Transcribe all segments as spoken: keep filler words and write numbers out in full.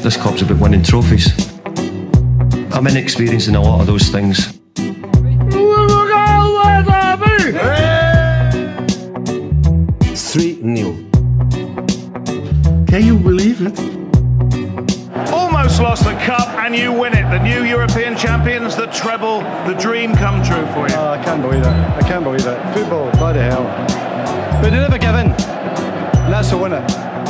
this club's about winning trophies. I'm inexperienced in a lot of those things. three nil. Can you believe it? Almost lost the cup and you win it. The new European champions, the treble, the dream come true for you. Oh, I can't believe it. I can't believe it. Football, bloody hell. But they never give in. And that's the winner.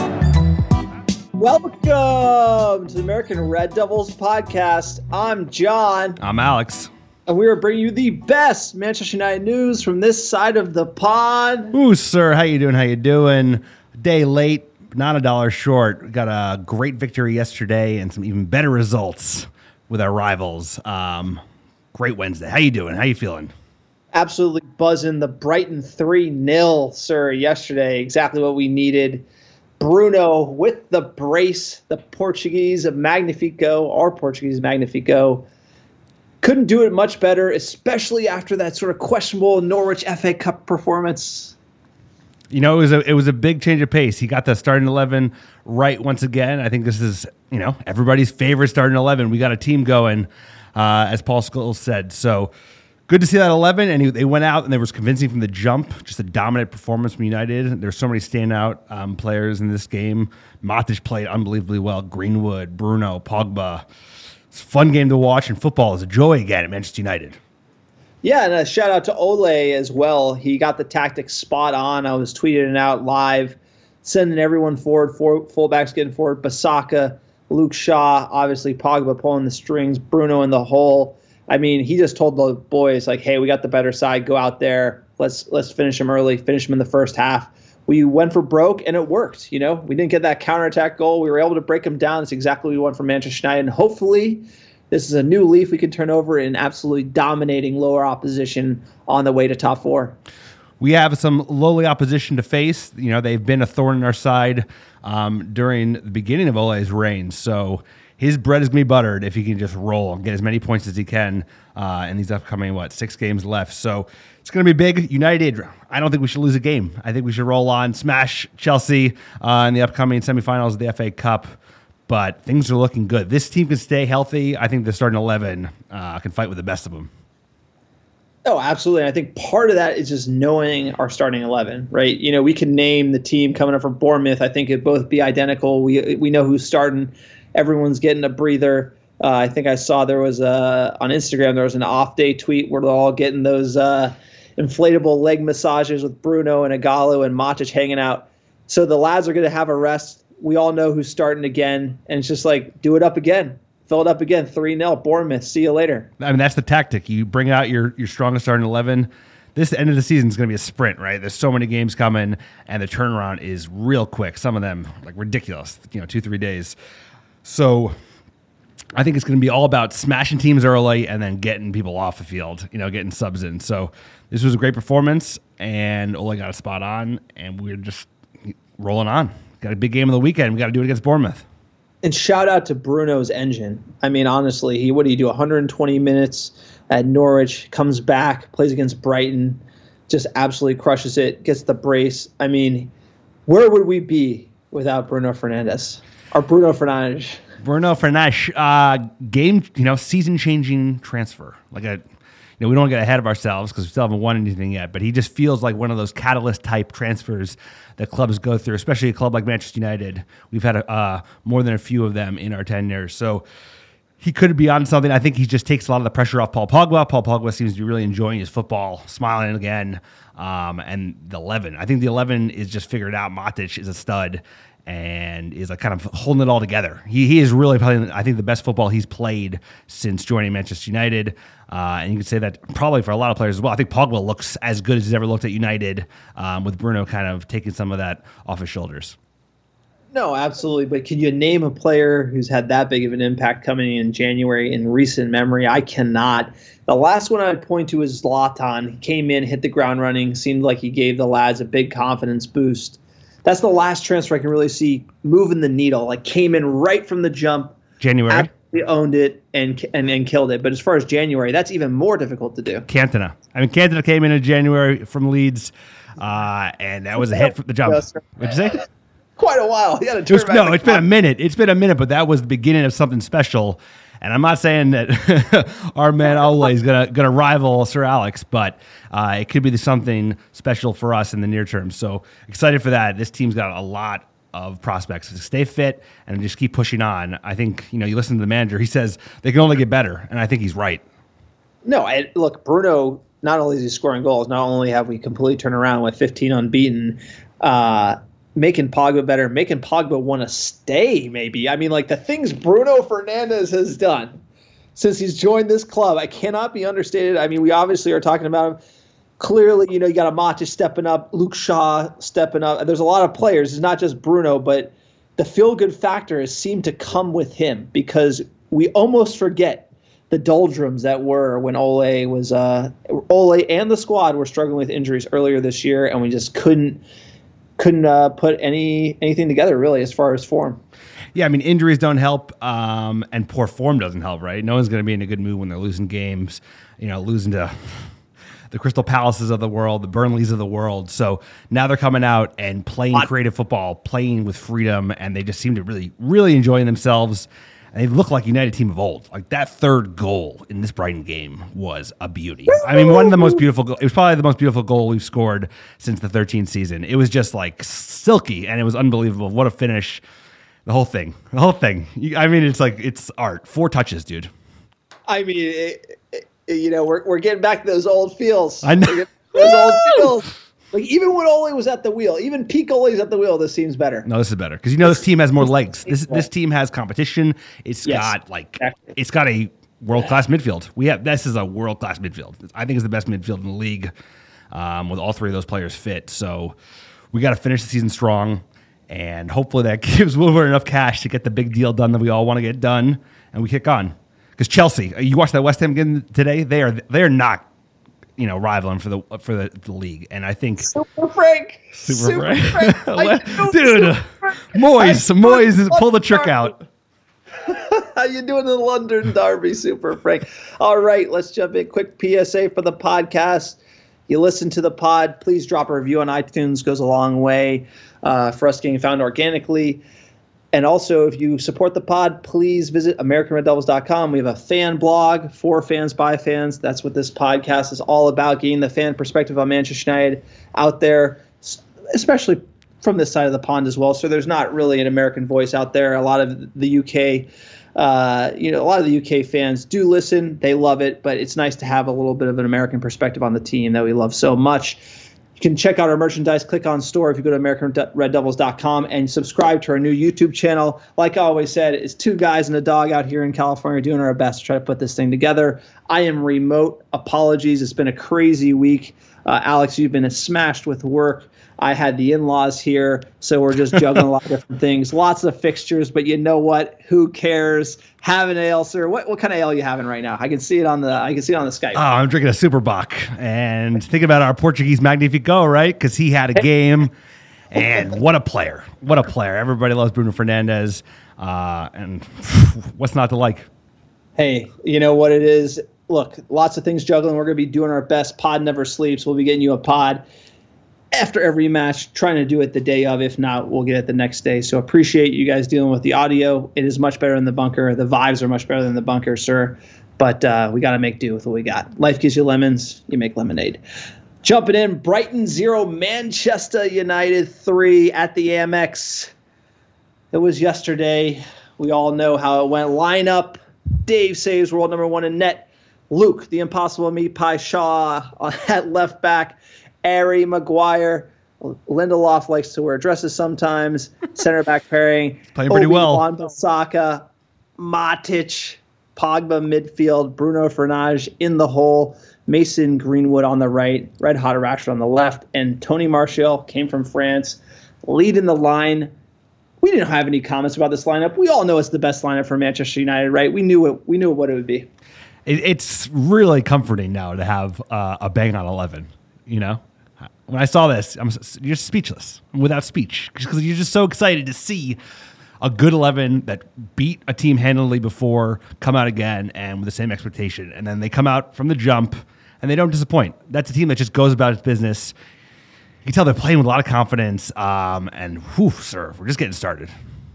Welcome to the American Red Devils podcast. I'm John. I'm Alex. And we are bringing you the best Manchester United news from this side of the pond. Ooh, sir, how you doing? How you doing? A day late, not a dollar short. We got a great victory yesterday and some even better results with our rivals. Um, great Wednesday. How you doing? How you feeling? Absolutely buzzing. The Brighton three nil, sir, yesterday. Exactly what we needed. Bruno with the brace, the Portuguese Magnifico, our Portuguese Magnifico. Couldn't do it much better, especially after that sort of questionable Norwich F A Cup performance. You know, it was a it was a big change of pace. He got the starting eleven right once again. I think this is, you know, everybody's favorite starting eleven. We got a team going, uh, as Paul Scholes said. So good to see that eleven. And he, they went out and they was convincing from the jump. Just a dominant performance from United. There's so many standout um, players in this game. Matic played unbelievably well. Greenwood, Bruno, Pogba. It's a fun game to watch, and football is a joy again at Manchester United. Yeah, and a shout out to Ole as well. He got the tactics spot on. I was tweeting it out live, sending everyone forward, for, fullbacks getting forward, Basaka, Luke Shaw, obviously Pogba pulling the strings, Bruno in the hole. I mean, he just told the boys, like, hey, we got the better side. Go out there. Let's let's finish them early, finish them in the first half. We went for broke, and it worked. You know, we didn't get that counterattack goal. We were able to break them down. It's exactly what we want from Manchester United. And hopefully this is a new leaf we can turn over in absolutely dominating lower opposition on the way to top four. We have some lowly opposition to face. You know, they've been a thorn in our side um, during the beginning of Ole's reign. So his bread is going to be buttered if he can just roll and get as many points as he can uh, in these upcoming, what, six games left. So it's going to be big. United, I don't think we should lose a game. I think we should roll on, smash Chelsea uh, in the upcoming semifinals of the F A Cup. But things are looking good. This team can stay healthy. I think the starting eleven uh, can fight with the best of them. Oh, absolutely. And I think part of that is just knowing our starting eleven, right? You know, we can name the team coming up from Bournemouth. I think it'd both be identical. We we know who's starting. Everyone's getting a breather. Uh, I think I saw there was a, on Instagram, there was an off-day tweet where they're all getting those uh, inflatable leg massages with Bruno and Ighalo and Matic hanging out. So the lads are going to have a rest. We all know who's starting again. And it's just like, do it up again. Fill it up again. three nil, Bournemouth. See you later. I mean, that's the tactic. You bring out your, your strongest starting eleven. This end of the season is going to be a sprint, right? There's so many games coming, and the turnaround is real quick. Some of them, like, ridiculous, you know, two, three days. So I think it's going to be all about smashing teams early and then getting people off the field, you know, getting subs in. So this was a great performance, and Ole got a spot on, and we're just rolling on. Got a big game of the weekend. We got to do it against Bournemouth. And shout out to Bruno's engine. I mean, honestly, he what do you do? one hundred twenty minutes at Norwich, comes back, plays against Brighton, just absolutely crushes it, gets the brace. I mean, where would we be without Bruno Fernandes? Or Bruno Fernandes? Bruno Fernandes, uh, game, you know, season-changing transfer. Like a, you know, we don't get ahead of ourselves because we still haven't won anything yet. But he just feels like one of those catalyst-type transfers that clubs go through, especially a club like Manchester United. We've had a, uh, more than a few of them in our tenure. So he could be on something. I think he just takes a lot of the pressure off Paul Pogba. Paul Pogba seems to be really enjoying his football, smiling again. Um, and the eleven, I think the eleven is just figured out. Matic is a stud and is like kind of holding it all together. He he is really playing, I think, the best football he's played since joining Manchester United. Uh, and you could say that probably for a lot of players as well. I think Pogba looks as good as he's ever looked at United, um, with Bruno kind of taking some of that off his shoulders. No, absolutely. But can you name a player who's had that big of an impact coming in January in recent memory? I cannot. The last one I'd point to is Zlatan. He came in, hit the ground running, seemed like he gave the lads a big confidence boost. That's the last transfer I can really see moving the needle. Like, came in right from the jump. January. Absolutely owned it and, and and killed it. But as far as January, that's even more difficult to do. Cantona. I mean, Cantona came in in January from Leeds, uh, and that was a hit from the jump. What'd you say? quite a while. You got to turn was, back no, the it's been a clock. minute. It's been a minute, but that was the beginning of something special. And I'm not saying that our man Ole is gonna gonna rival Sir Alex, but uh, it could be something special for us in the near term. So excited for that. This team's got a lot of prospects to stay fit and just keep pushing on. I think, you know, you listen to the manager, he says they can only get better, and I think he's right. No, I, look, Bruno, not only is he scoring goals, not only have we completely turned around with fifteen unbeaten, uh, making Pogba better, making Pogba want to stay, maybe. I mean, like, the things Bruno Fernandes has done since he's joined this club, I cannot be understated. I mean, we obviously are talking about him. Clearly, you know, you got a Matic stepping up, Luke Shaw stepping up. There's a lot of players. It's not just Bruno, but the feel-good factor has seemed to come with him because we almost forget the doldrums that were when Ole was uh, Ole and the squad were struggling with injuries earlier this year, and we just couldn't couldn't uh, put any anything together really as far as form. Yeah, I mean, injuries don't help, um, and poor form doesn't help, right? No one's going to be in a good mood when they're losing games, you know, losing to the Crystal Palaces of the world, the Burnleys of the world. So now they're coming out and playing creative football, playing with freedom, and they just seem to really, really enjoying themselves. And they look like a United team of old. Like that third goal in this Brighton game was a beauty. I mean, one of the most beautiful. Go- it was probably the most beautiful goal we've scored since the thirteenth season. It was just like silky, and it was unbelievable. What a finish! The whole thing, the whole thing. You- I mean, it's like it's art. Four touches, dude. I mean, it, it, you know, we're we're getting back to those old feels. I know. We're getting those old feels. Like, even when Ole was at the wheel, even peak Ole's at the wheel, this seems better. No, this is better because you know this team has more legs. This this team has competition. It's Yes, got like exactly. it's got a world class midfield. We have this is a world class midfield. I think it's the best midfield in the league um, with all three of those players fit. So we got to finish the season strong, and hopefully that gives Woodward enough cash to get the big deal done that we all want to get done, and we kick on. Because Chelsea, you watched that West Ham game today. They are they are not. You know, rivaling for the for the, the league, and I think Super Frank, Super, Frank, Frank. I know dude, Super Frank. Moyes, I Moyes, know pull the trick Derby. out. How you doing in the London Derby, Super Frank? All right, let's jump in. Quick P S A for the podcast. You listen to the pod, please drop a review on iTunes. Goes a long way uh, for us getting found organically. And also, if you support the pod, please visit American Red Devils dot com. We have a fan blog for fans by fans. That's what this podcast is all about, getting the fan perspective on Manchester United out there, especially from this side of the pond as well. So there's not really an American voice out there. A lot of the U K, uh, you know, a lot of the U K fans do listen. They love it, but it's nice to have a little bit of an American perspective on the team that we love so much. You can check out our merchandise, click on store if you go to American Red Devils dot com and subscribe to our new YouTube channel. Like I always said, it's two guys and a dog out here in California doing our best to try to put this thing together. I am remote. Apologies. It's been a crazy week. Uh, Alex, you've been smashed with work. I had the in-laws here, so we're just juggling a lot of different things. Lots of fixtures, but you know what? Who cares? Have an ale, sir. What what kind of ale are you having right now? I can see it on the I can see it on the Skype. Oh, I'm drinking a Super Bock, and think about our Portuguese Magnifico, right? Because he had a game, and what a player! What a player! Everybody loves Bruno Fernandes, uh, and what's not to like? Hey, you know what it is? Look, lots of things juggling. We're going to be doing our best. Pod never sleeps. We'll be getting you a pod after every match, trying to do it the day of. If not, we'll get it the next day. So appreciate you guys dealing with the audio. It is much better than the bunker. The vibes are much better than the bunker, sir. But uh, we got to make do with what we got. Life gives you lemons. You make lemonade. Jumping in, Brighton zero, Manchester United three at the Amex. It was yesterday. We all know how it went. Lineup, Dave saves world number one in net. Luke, the impossible meat pie Shaw at left back. Ari Maguire. Lindelof likes to wear dresses sometimes. Center back pairing. Playing pretty well. Wan-Bissaka, Matic, Pogba midfield, Bruno Fernandes in the hole, Mason Greenwood on the right, Red Hot Rashford on the left, and Tony Martial came from France, leading the line. We didn't have any comments about this lineup. We all know it's the best lineup for Manchester United, right? We knew it. We knew what it would be. It, it's really comforting now to have uh, a bang on eleven. You know, when I saw this, I'm you're speechless. I'm without speech because you're just so excited to see a good eleven that beat a team handily before come out again and with the same expectation, and then they come out from the jump and they don't disappoint. That's a team that just goes about its business. You can tell they're playing with a lot of confidence. Um, and whew, sir, we're just getting started.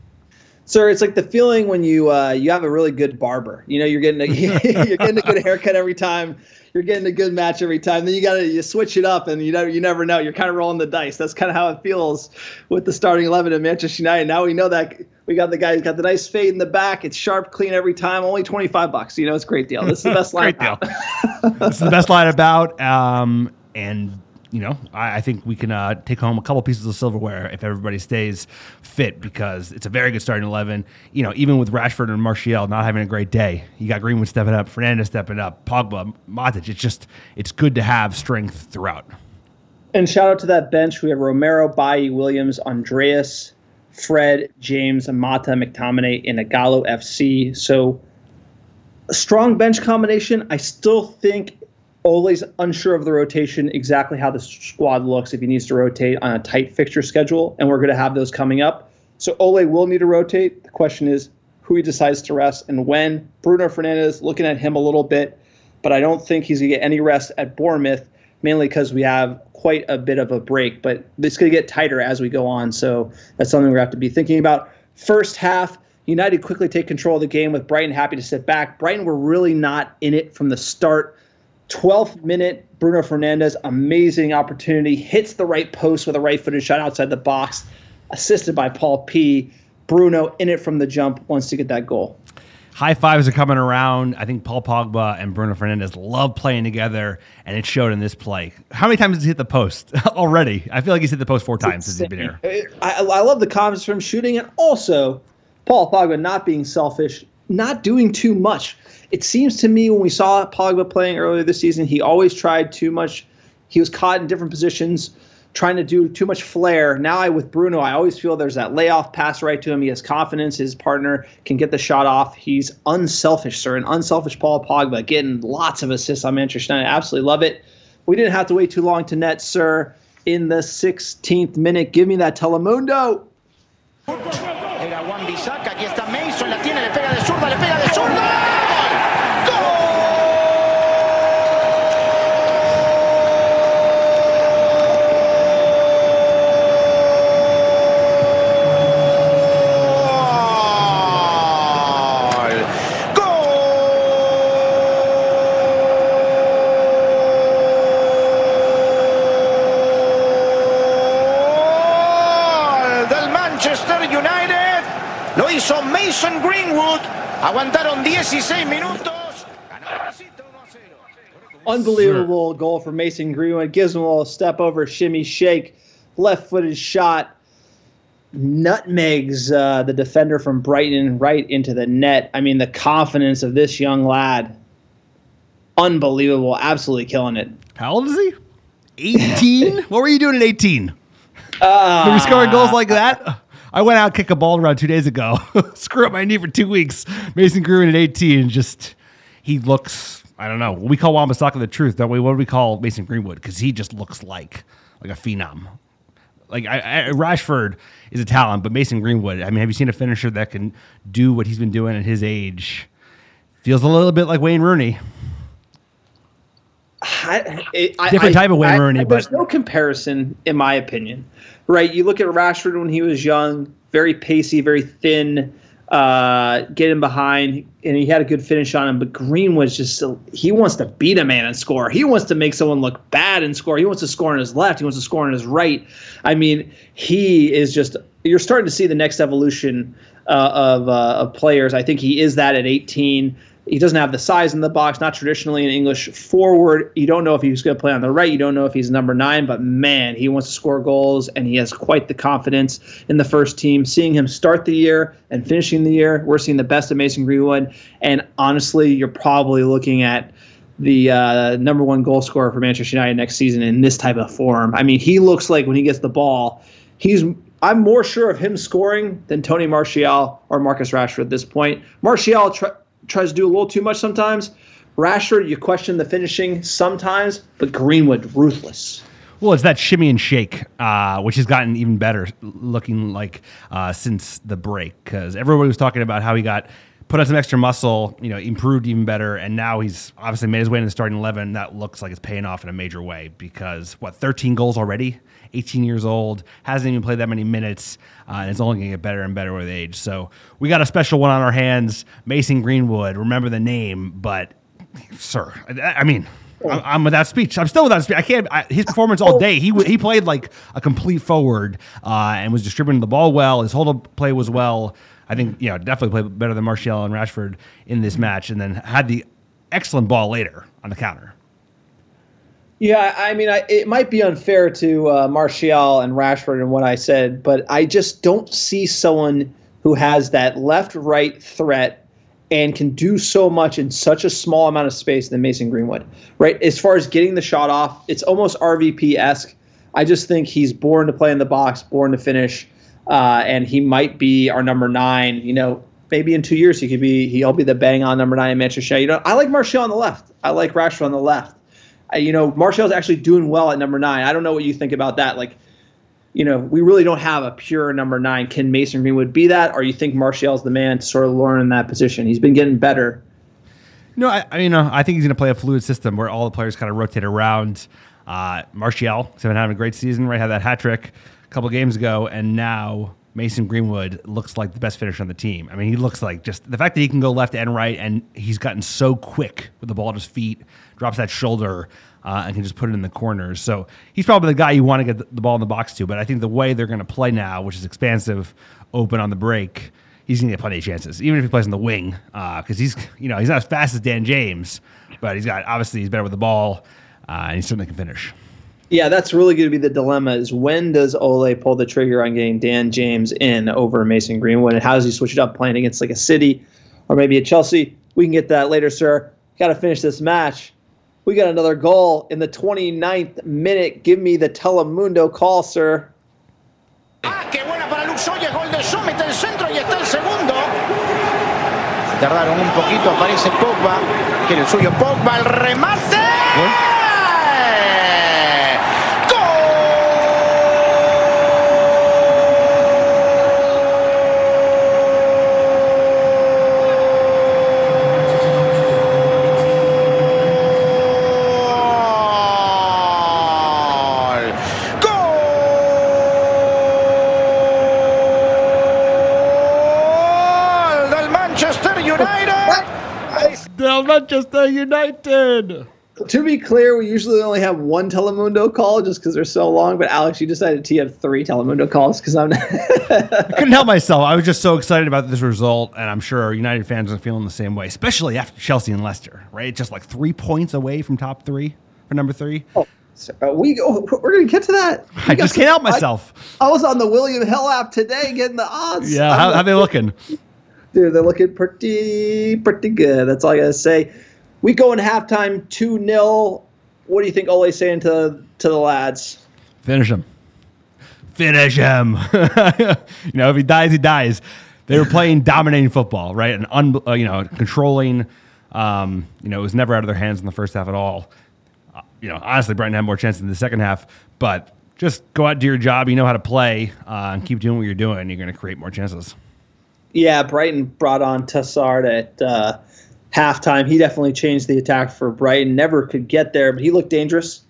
Sir, it's like the feeling when you uh, you have a really good barber. You know, you're getting a, you're getting a good haircut every time. You're getting a good match every time. Then you gotta you switch it up, and you never you never know. You're kind of rolling the dice. That's kind of how it feels with the starting eleven at Manchester United. Now we know that we got the guy who's got the nice fade in the back. It's sharp, clean every time. Only twenty-five bucks. You know, it's a great deal. This is the best line. Great deal. This is the best line about. Um, and. You know, I, I think we can uh, take home a couple pieces of silverware if everybody stays fit, because it's a very good starting eleven. You know, even with Rashford and Martial not having a great day, you got Greenwood stepping up, Fernandes stepping up, Pogba, Matic. It's just, it's good to have strength throughout. And shout out to that bench. We have Romero, Bailly, Williams, Andreas, Fred, James, Mata, McTominay, and Igalo F C. So a strong bench combination. I still think Ole's unsure of the rotation, exactly how the squad looks if he needs to rotate on a tight fixture schedule, and we're going to have those coming up. So Ole will need to rotate. The question is who he decides to rest and when. Bruno Fernandes, looking at him a little bit, but I don't think he's going to get any rest at Bournemouth, mainly because we have quite a bit of a break. But it's going to get tighter as we go on, so that's something we have to be thinking about. First half, United quickly take control of the game with Brighton happy to sit back. Brighton were really not in it from the start. twelfth minute, Bruno Fernandes, amazing opportunity, hits the right post with a right-footed shot outside the box, assisted by Paul P. Bruno in it from the jump, wants to get that goal. High fives are coming around. I think Paul Pogba and Bruno Fernandes love playing together, and it showed in this play. How many times has he hit the post already? I feel like he's hit the post four times since he's been here. I, I love the comments from shooting, and also Paul Pogba not being selfish, not doing too much. It seems to me when we saw Pogba playing earlier this season, he always tried too much. He was caught in different positions, trying to do too much flair. Now I, with Bruno, I always feel there's that layoff pass right to him. He has confidence. His partner can get the shot off. He's unselfish, sir, an unselfish Paul Pogba, getting lots of assists on Manchester United. Absolutely love it. We didn't have to wait too long to net, sir. In the sixteenth minute, give me that Telemundo. Era Juan Bisaca, aquí está Mason, la tiene, le pega de zurda, le pega de zurda. Mason Greenwood, aguantaron dieciséis minutos. Unbelievable goal for Mason Greenwood. Gives him a little step over, shimmy, shake, left-footed shot. Nutmegs uh, the defender from Brighton right into the net. I mean, the confidence of this young lad. Unbelievable. Absolutely killing it. How old is he? eighteen? What were you doing at eighteen? Uh, Were you scoring goals like that? I went out, kicked a ball around two days ago. Screw up my knee for two weeks. Mason Greenwood at eighteen, just, he looks, I don't know. We call Wan-Bissaka the truth, don't we? What do we call Mason Greenwood? Because he just looks like like a phenom. Like, I, I, Rashford is a talent, but Mason Greenwood, I mean, have you seen a finisher that can do what he's been doing at his age? Feels a little bit like Wayne Rooney. I, it, Different I, type of Wayne I, Rooney, I, but there's no comparison, in my opinion. Right? You look at Rashford when he was young, very pacey, very thin, uh, getting behind, and he had a good finish on him. But Greenwood's just he wants to beat a man and score. He wants to make someone look bad and score. He wants to score on his left. He wants to score on his right. I mean, he is just. You're starting to see the next evolution uh, of uh, of players. I think he is that at eighteen. He doesn't have the size in the box, not traditionally an English forward. You don't know if he's going to play on the right. You don't know if he's number nine, but man, he wants to score goals, and he has quite the confidence in the first team. Seeing him start the year and finishing the year, we're seeing the best of Mason Greenwood. And honestly, you're probably looking at the uh, number one goal scorer for Manchester United next season in this type of form. I mean, he looks like when he gets the ball, he's I'm more sure of him scoring than Tony Martial or Marcus Rashford at this point. Martial tr- tries to do a little too much sometimes. Rashford, you question the finishing sometimes, but Greenwood, ruthless. Well, it's that shimmy and shake, uh, which has gotten even better looking like uh, since the break, because everybody was talking about how he got put on some extra muscle, you know, improved even better, and now he's obviously made his way into the starting eleven. That looks like it's paying off in a major way because, what, thirteen goals already? eighteen years old, hasn't even played that many minutes, uh, and it's only going to get better and better with age. So we got a special one on our hands, Mason Greenwood. Remember the name, but, sir, I, I mean... I'm, I'm without speech. I'm still without speech. I can't. I, his performance all day. He he played like a complete forward uh, and was distributing the ball well. His whole play was well. I think you know definitely played better than Martial and Rashford in this match, and then had the excellent ball later on the counter. Yeah, I mean, I, it might be unfair to uh, Martial and Rashford in what I said, but I just don't see someone who has that left-right threat and can do so much in such a small amount of space than Mason Greenwood, right? As far as getting the shot off, it's almost R V P-esque. I just think he's born to play in the box, born to finish, uh, and he might be our number nine. You know, maybe in two years he could be. He'll be the bang-on number nine in Manchester United. You know, I like Martial on the left. I like Rashford on the left. I, you know, Martial's actually doing well at number nine. I don't know what you think about that. Like, you know, we really don't have a pure number nine. Can Mason Greenwood be that, or you think Martial's the man to sort of learn in that position? He's been getting better. No, I, I mean, uh, I think he's going to play a fluid system where all the players kind of rotate around. Uh, Martial has been having a great season, right? Had that hat trick a couple games ago, and now Mason Greenwood looks like the best finisher on the team. I mean, he looks like just the fact that he can go left and right, and he's gotten so quick with the ball at his feet, drops that shoulder. Uh, and can just put it in the corners. So he's probably the guy you want to get the ball in the box to. But I think the way they're going to play now, which is expansive, open on the break, he's going to get plenty of chances, even if he plays on the wing. Because uh, he's, you know, he's not as fast as Dan James, but he's got obviously he's better with the ball, uh, and he certainly can finish. Yeah, that's really going to be the dilemma: is when does Ole pull the trigger on getting Dan James in over Mason Greenwood, and how does he switch it up playing against like a City or maybe a Chelsea? We can get that later, sir. Got to finish this match. We got another goal in the twenty-ninth minute. Give me the Telemundo call, sir. Ah, qué buena para Luke Shaw, gol de Shaw, mete el centro y está el segundo. Tardaron un poquito, aparece Pogba, que el suyo Pogba, el remate. ¿Eh? Manchester United. To be clear, we usually only have one Telemundo call just because they're so long. But Alex, you decided to have three Telemundo calls because I'm. I couldn't help myself. I was just so excited about this result, and I'm sure United fans are feeling the same way, especially after Chelsea and Leicester. Right, just like three points away from top three for number three. Oh, so, uh, we go. We're gonna get to that. We I just some, can't help myself. I, I was on the William Hill app today getting the odds. Yeah, how, how they looking? Dude, they're looking pretty, pretty good. That's all I gotta say. We go in halftime two nil. What do you think Ole's saying to to the lads? Finish him. Finish him. You know, if he dies, he dies. They were playing dominating football, right? And un, uh, you know, controlling. Um, you know, it was never out of their hands in the first half at all. Uh, you know, honestly, Brighton had more chances in the second half, but just go out, do your job. You know how to play, uh, and keep doing what you're doing. You're going to create more chances. Yeah, Brighton brought on Tassard at uh, halftime. He definitely changed the attack for Brighton. Never could get there, but he looked dangerous.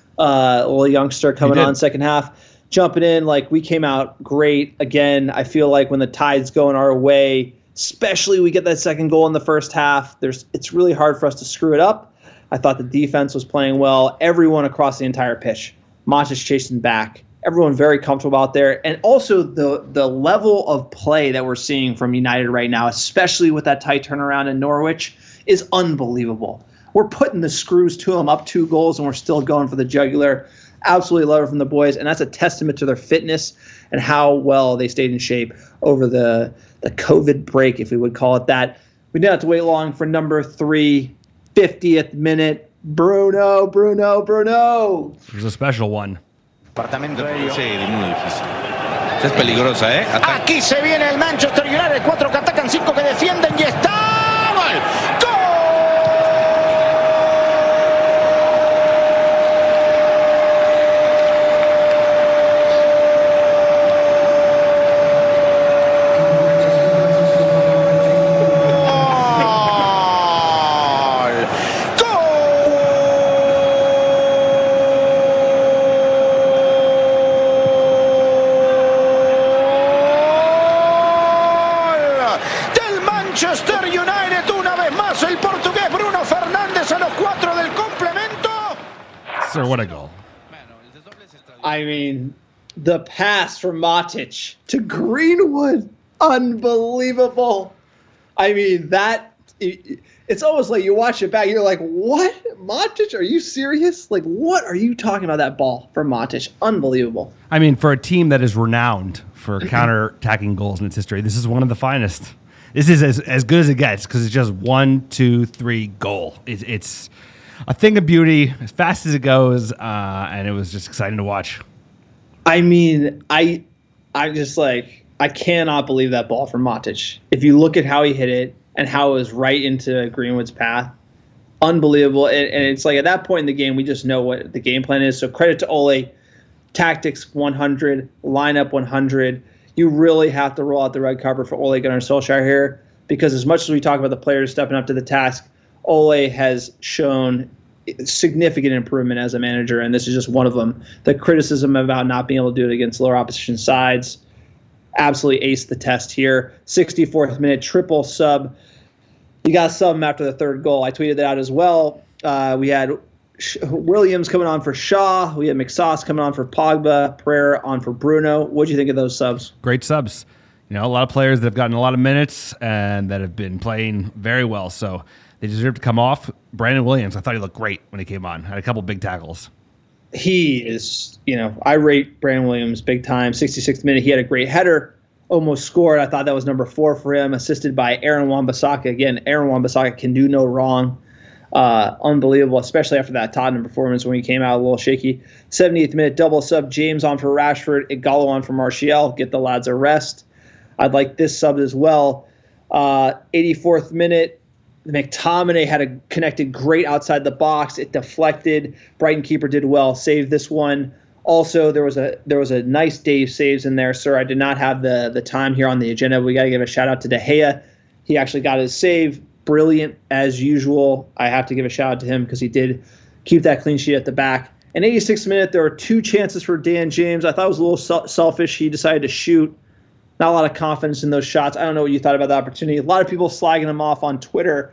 Uh, a little youngster coming on second half, jumping in. Like, we came out great. Again, I feel like when the tide's going our way, especially we get that second goal in the first half, there's it's really hard for us to screw it up. I thought the defense was playing well. Everyone across the entire pitch. Matic chasing back. Everyone very comfortable out there. And also the the level of play that we're seeing from United right now, especially with that tight turnaround in Norwich, is unbelievable. We're putting the screws to them, up two goals, and we're still going for the jugular. Absolutely love it from the boys, and that's a testament to their fitness and how well they stayed in shape over the, the COVID break, if we would call it that. We didn't have to wait long for number three, fiftieth minute. Bruno, Bruno, Bruno. There's a special one. Departamento aéreo. Sí, muy difícil. Es peligrosa, ¿eh? Ataque. Aquí se viene el Manchester United. Cuatro que atacan, cinco que defienden y está. ¡Gol! ¡Gol! Sir, what a goal. I mean, the pass from Matic to Greenwood, unbelievable. I mean, that it, it's almost like you watch it back, you're like, what? Matic, are you serious? Like, what are you talking about that ball from Matic? Unbelievable. I mean, for a team that is renowned for counter-attacking goals in its history, this is one of the finest. This is as, as good as it gets because it's just one, two, three, goal. It, it's a thing of beauty, as fast as it goes, uh, and it was just exciting to watch. I mean, I, I just like, I cannot believe that ball from Matic. If you look at how he hit it and how it was right into Greenwood's path, unbelievable. And, and it's like at that point in the game, we just know what the game plan is. So credit to Ole, tactics one hundred, lineup one hundred. You really have to roll out the red carpet for Ole Gunnar Solskjaer here because as much as we talk about the players stepping up to the task, Ole has shown significant improvement as a manager, and this is just one of them. The criticism about not being able to do it against lower opposition sides, absolutely aced the test here. sixty-fourth minute triple sub. You got to sub him after the third goal. I tweeted that out as well. Uh, we had Williams coming on for Shaw. We had McSauce coming on for Pogba. Pereira on for Bruno. What do you think of those subs? Great subs. You know, a lot of players that have gotten a lot of minutes and that have been playing very well. So they deserve to come off. Brandon Williams, I thought he looked great when he came on. Had a couple big tackles. He is, you know, I rate Brandon Williams big time. sixty-sixth minute, he had a great header. Almost scored. I thought that was number four for him, assisted by Aaron Wan-Bissaka. Again, Aaron Wan-Bissaka can do no wrong. Uh, unbelievable, especially after that Tottenham performance when he came out a little shaky. seventieth minute double sub, James on for Rashford, Igalo on for Martial. Get the lads a rest. I'd like this sub as well. Uh, eighty-fourth minute, McTominay had a connected great outside the box. It deflected. Brighton keeper did well. Saved this one. Also, there was a there was a nice Dave saves in there, sir. I did not have the the time here on the agenda. We got to give a shout out to De Gea. He actually got his save. Brilliant as usual. I have to give a shout out to him because he did keep that clean sheet at the back. In eighty-sixth minute, there were two chances for Dan James. I thought it was a little selfish. He decided to shoot. Not a lot of confidence in those shots. I don't know what you thought about the opportunity. A lot of people slagging him off on Twitter.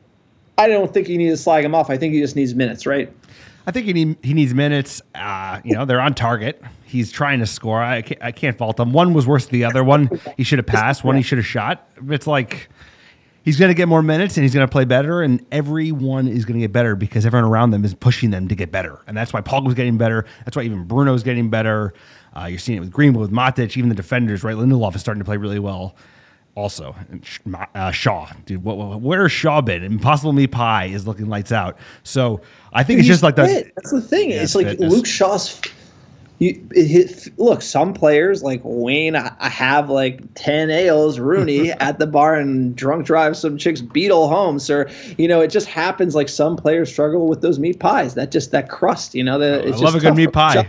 I don't think you need to slag him off. I think he just needs minutes, right? I think he need, he needs minutes. Uh, you know, they're on target. He's trying to score. I can't, I can't fault him. One was worse than the other. One he should have passed. One he should have shot. It's like he's going to get more minutes and he's going to play better, and everyone is going to get better because everyone around them is pushing them to get better. And that's why Pogba's getting better. That's why even Bruno's getting better. Uh, you're seeing it with Greenwood, with Matic, even the defenders, right? Lindelof is starting to play really well. Also, uh, Shaw, dude, what, what, where's Shaw been? Impossible Meat Pie is looking lights out. So I think dude, it's just like that. the. That's the thing. Yeah, it's like fitness. Luke Shaw's. You, it, look, some players like Wayne, I, I have like ten ales, Rooney at the bar and drunk drive some chicks Beetle home, sir. You know, it just happens. Like some players struggle with those meat pies. That just that crust. You know, that it's I love just a good meat pie.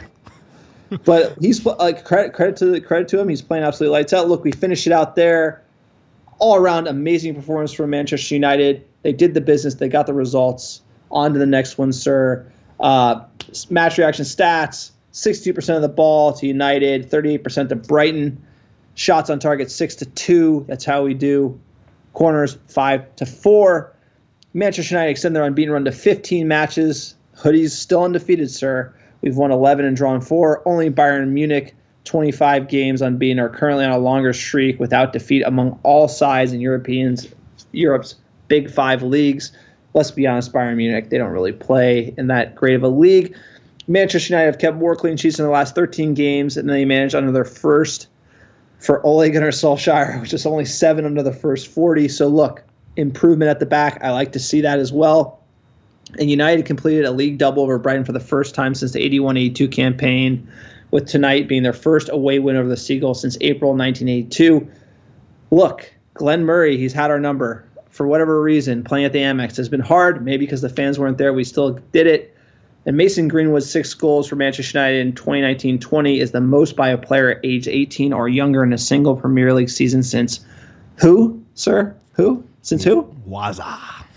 But he's like credit credit to credit to him. He's playing absolutely lights out. Look, we finished it out there. All around amazing performance from Manchester United. They did the business. They got the results. On to the next one, sir. Uh, match reaction stats: sixty-two percent of the ball to United, thirty-eight percent to Brighton. Shots on target six to two. That's how we do. Corners five to four. Manchester United extend their unbeaten run to fifteen matches. Hoodies still undefeated, sir. We've won eleven and drawn four. Only Bayern Munich, twenty-five games unbeaten, are currently on a longer streak without defeat among all sides in Europeans, Europe's big five leagues. Let's be honest, Bayern Munich, they don't really play in that great of a league. Manchester United have kept more clean sheets in the last thirteen games, and they managed under their first for Ole Gunnar Solskjaer, which is only seven under the first forty. So look, improvement at the back. I like to see that as well. And United completed a league double over Brighton for the first time since the eighty-one eighty-two campaign, with tonight being their first away win over the Seagulls since April nineteen eighty-two. Look, Glenn Murray, he's had our number. For whatever reason, playing at the Amex has been hard. Maybe because the fans weren't there, we still did it. And Mason Greenwood's six goals for Manchester United in twenty nineteen twenty is the most by a player age eighteen or younger in a single Premier League season since who, sir? Who? Since who? Waza.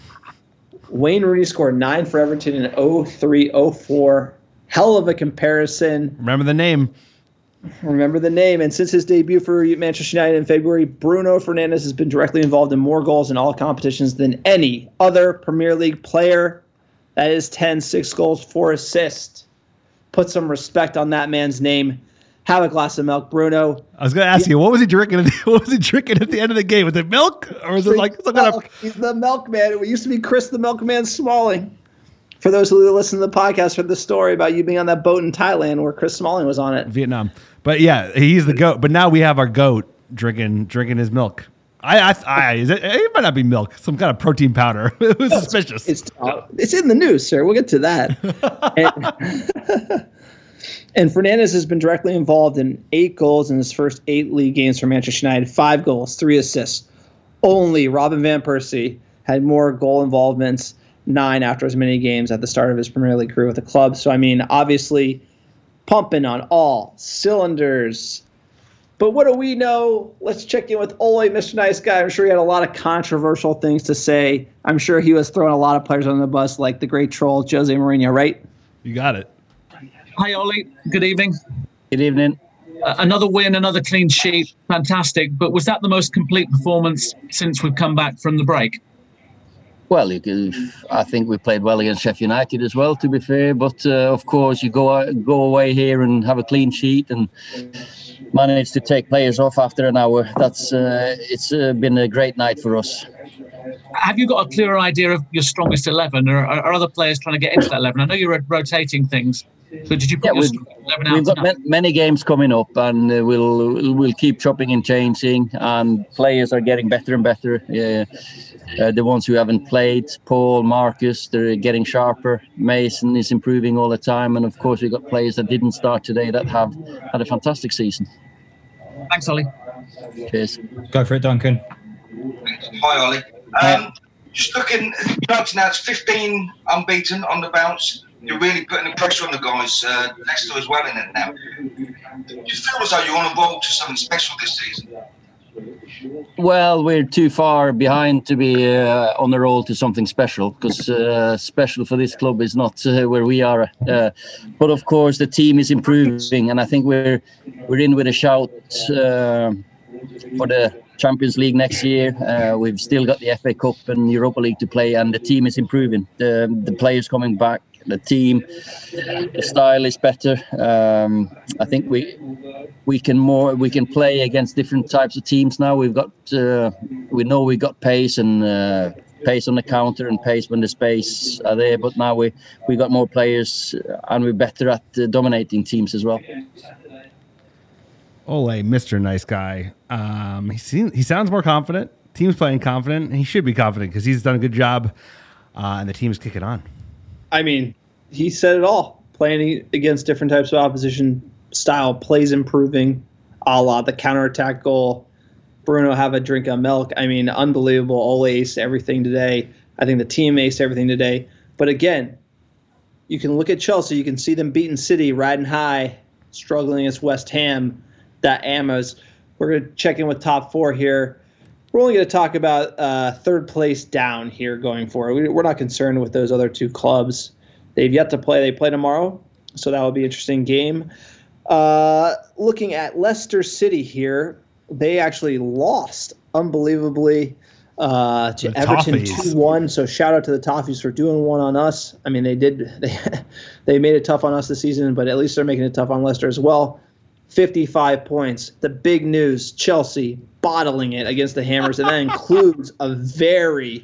Wayne Rooney scored nine for Everton in oh three oh four. Hell of a comparison. Remember the name. Remember the name. And since his debut for Manchester United in February, Bruno Fernandes has been directly involved in more goals in all competitions than any other Premier League player. That is ten, six goals, four assists. Put some respect on that man's name. Have a glass of milk, Bruno. I was going to ask yeah. you, what was he drinking? At the, what was he drinking at the end of the game? Was it milk, or was it like some kind of? He's the milkman. It used to be Chris the Milkman Smalling. For those who listen to the podcast, heard the story about you being on that boat in Thailand where Chris Smalling was on it. Vietnam. But yeah, he's the goat. But now we have our goat drinking drinking his milk. I, I, I is it, it might not be milk, some kind of protein powder. It was no, suspicious. It's, it's it's in the news, sir. We'll get to that. and, and Fernandez has been directly involved in eight goals in his first eight league games for Manchester United. Five goals, three assists. Only Robin van Persie had more goal involvements, nine after as many games at the start of his Premier League career with the club. So, I mean, obviously pumping on all cylinders. But what do we know? Let's check in with Ole, Mister Nice Guy. I'm sure he had a lot of controversial things to say. I'm sure he was throwing a lot of players on the bus like the great troll Jose Mourinho, right? You got it. Hi, Ole. Good evening. Good evening. Uh, another win, another clean sheet. Fantastic. But was that the most complete performance since we've come back from the break? Well, you can, I think we played well against Sheffield United as well, to be fair. But, uh, of course, you go go away here and have a clean sheet and manage to take players off after an hour. That's uh, It's uh, been a great night for us. Have you got a clearer idea of your strongest eleven, or are, are other players trying to get into that eleven? I know you're rotating things, but did you put yeah, your we've, eleven out? We've got ma- many games coming up, and uh, we'll we'll keep chopping and changing, and players are getting better and better. Yeah. Uh, the ones who haven't played, Paul, Marcus, they're getting sharper. Mason is improving all the time. And, of course, we've got players that didn't start today that have had a fantastic season. Thanks, Ollie. Cheers. Go for it, Duncan. Hi, Ollie. Um, just looking, United now it's fifteen unbeaten on the bounce. You're really putting the pressure on the guys. Uh, Leicester as well in it now. Do you feel as though you're on a roll to something special this season? Well, we're too far behind to be uh, on the roll to something special, because uh, special for this club is not uh, where we are. Uh, but of course, the team is improving, and I think we're we're in with a shout uh, for the Champions League next year. Uh, we've still got the F A Cup and Europa League to play, and the team is improving. The the players coming back. The team, the style is better. Um, I think we we can more we can play against different types of teams now. We've got uh, we know we got pace and uh, pace on the counter and pace when the space are there. But now we we got more players and we're better at uh, dominating teams as well. Ole, Mister Nice Guy. Um, he seems, he sounds more confident. Team's playing confident, and he should be confident because he's done a good job, uh, and the team's kicking on. I mean, he said it all. Playing against different types of opposition style, plays improving, a la the counterattack goal. Bruno have a drink of milk. I mean, unbelievable. Ole aced everything today. I think the team aced everything today. But again, you can look at Chelsea. You can see them beating City, riding high, struggling against West Ham. That ammo's. We're going to check in with top four here. We're only going to talk about uh, third place down here going forward. We, we're not concerned with those other two clubs. They've yet to play. They play tomorrow, so that will be an interesting game. Uh, looking at Leicester City here, they actually lost unbelievably uh, to the Everton two one. So shout out to the Toffees for doing one on us. I mean, they did. They, they made it tough on us this season, but at least they're making it tough on Leicester as well. fifty-five points. The big news, Chelsea bottling it against the Hammers, and that includes a very,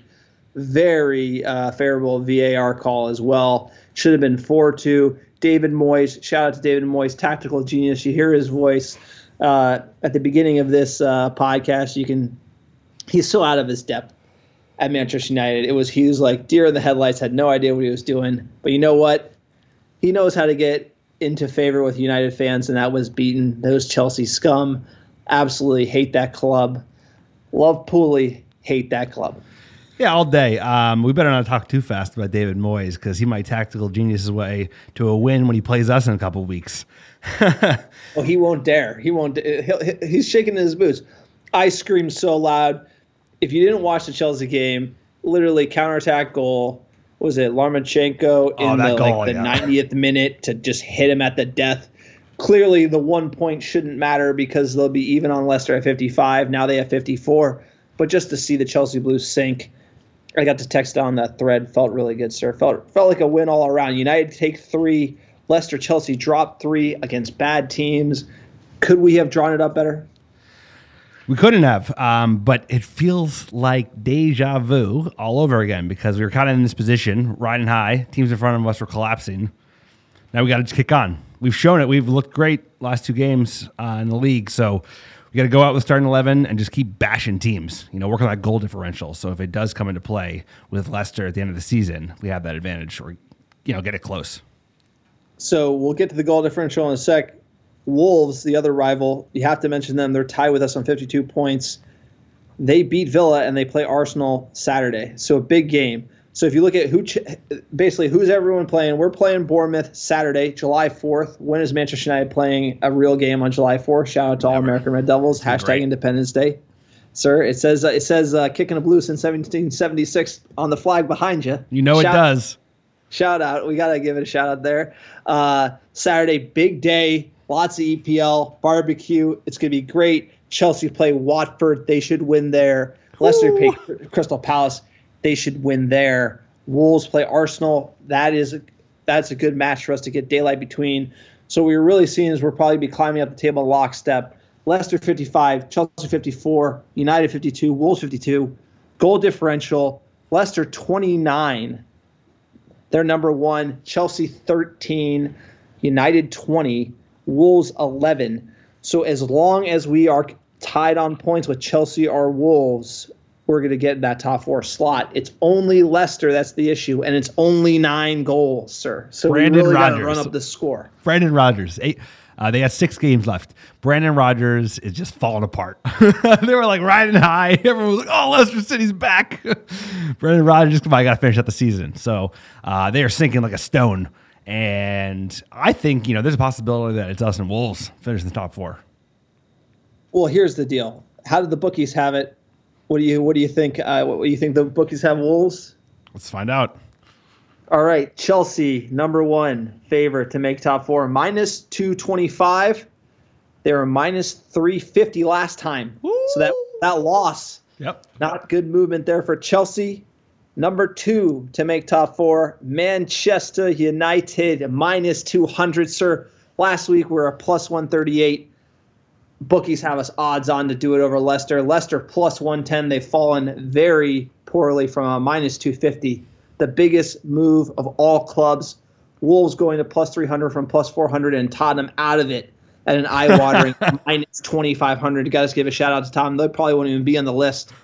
very uh, favorable V A R call as well. Should have been four two. David Moyes, shout out to David Moyes, tactical genius. You hear his voice uh, at the beginning of this uh, podcast. You can, he's so out of his depth at Manchester United. It was, he was like deer in the headlights, had no idea what he was doing. But you know what? He knows how to get into favor with United fans, and that was beaten. Those Chelsea scum. Absolutely hate that club. Love Pooley, hate that club. Yeah, all day. Um, we better not talk too fast about David Moyes because he might tactical genius his way to a win when he plays us in a couple of weeks. Oh, he won't dare. He won't. He'll, he's shaking in his boots. I screamed so loud. If you didn't watch the Chelsea game, literally counterattack goal. Was it Yarmolenko in oh, the, goal, like, the yeah. ninetieth minute to just hit him at the death? Clearly, the one point shouldn't matter because they'll be even on Leicester at fifty-five. Now they have fifty-four. But just to see the Chelsea Blues sink, I got to text on that thread. Felt really good, sir. Felt felt like a win all around. United take three, Leicester, Chelsea dropped three against bad teams. Could we have drawn it up better? We couldn't have, um, but it feels like deja vu all over again because we were kind of in this position, riding high. Teams in front of us were collapsing. Now we got to just kick on. We've shown it. We've looked great last two games uh, in the league, so we got to go out with starting eleven and just keep bashing teams. You know, work on that goal differential. So if it does come into play with Leicester at the end of the season, we have that advantage, or you know, get it close. So we'll get to the goal differential in a sec. Wolves, the other rival, you have to mention them. They're tied with us on fifty-two points. They beat Villa and they play Arsenal Saturday. So a big game. So if you look at who, ch- basically who's everyone playing, we're playing Bournemouth Saturday, July fourth. When is Manchester United playing a real game on July fourth? Shout out to all American Red Devils. Hashtag great. Independence Day. Sir, it says uh, it says uh, kicking a blue since seventeen seventy-six on the flag behind you. You know shout, it does. Shout out. We got to give it a shout out there. Uh, Saturday, big day. Lots of E P L, barbecue. It's going to be great. Chelsea play Watford. They should win there. Leicester play Crystal Palace. They should win there. Wolves play Arsenal. That is a, that's a good match for us to get daylight between. So what we're really seeing is we'll probably be climbing up the table lockstep. Leicester fifty-five, Chelsea fifty-four, United fifty-two, Wolves fifty-two. Goal differential, Leicester twenty-nine. They're number one. Chelsea thirteen, United twenty. Wolves eleven. So as long as we are tied on points with Chelsea or Wolves, we're going to get that top four slot. It's only Leicester that's the issue, and it's only nine goals, sir. So Brandon we really got to run up the score. Brandon Rodgers, eight, uh, they had six games left. Brandon Rodgers is just falling apart. They were like riding high. Everyone was like, "Oh, Leicester City's back." Brandon Rodgers, come on, I got to finish out the season. So uh, they are sinking like a stone. And I think, you know, there's a possibility that it's us and Wolves finish in the top four. Well, here's the deal. How did the bookies have it? What do you What do you think? Uh, what do you think the bookies have Wolves? Let's find out. All right, Chelsea, number one favorite to make top four, minus two twenty-five. They were minus three fifty last time. Ooh. So that that loss. Yep. Not good movement there for Chelsea. Number two to make top four, Manchester United, minus two hundred, sir. Last week we were a plus one thirty-eight. Bookies have us odds on to do it over Leicester. Leicester plus one ten. They've fallen very poorly from a minus two fifty. The biggest move of all clubs. Wolves going to plus three hundred from plus four hundred, and Tottenham out of it at an eye-watering minus twenty-five hundred. You guys give a shout-out to Tottenham. They probably won't even be on the list.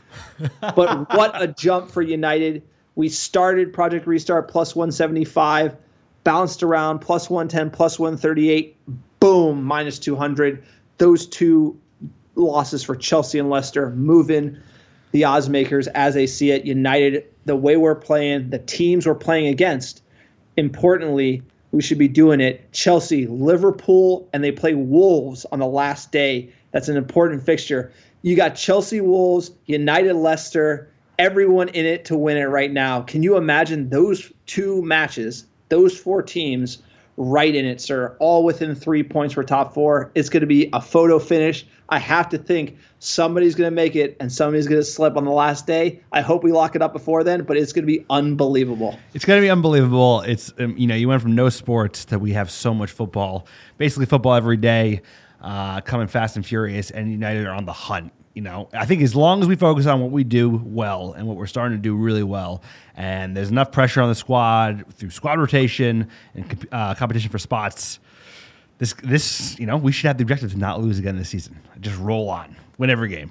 But what a jump for United. We started Project Restart plus one seventy-five, bounced around plus one ten, plus one thirty-eight, boom, minus two hundred. Those two losses for Chelsea and Leicester moving the odds makers as they see it. United, the way we're playing, the teams we're playing against, importantly, we should be doing it. Chelsea, Liverpool, and they play Wolves on the last day. That's an important fixture. You got Chelsea, Wolves, United, Leicester, everyone in it to win it right now. Can you imagine those two matches, those four teams right in it, sir, all within three points for top four? It's going to be a photo finish. I have to think somebody's going to make it and somebody's going to slip on the last day. I hope we lock it up before then, but it's going to be unbelievable. It's going to be unbelievable. It's, um, you know, you went from no sports to we have so much football, basically football every day. Uh, coming fast and furious, and United are on the hunt. You know, I think as long as we focus on what we do well and what we're starting to do really well, and there's enough pressure on the squad through squad rotation and uh, competition for spots, this, this, you know, we should have the objective to not lose again this season. Just roll on, win every game.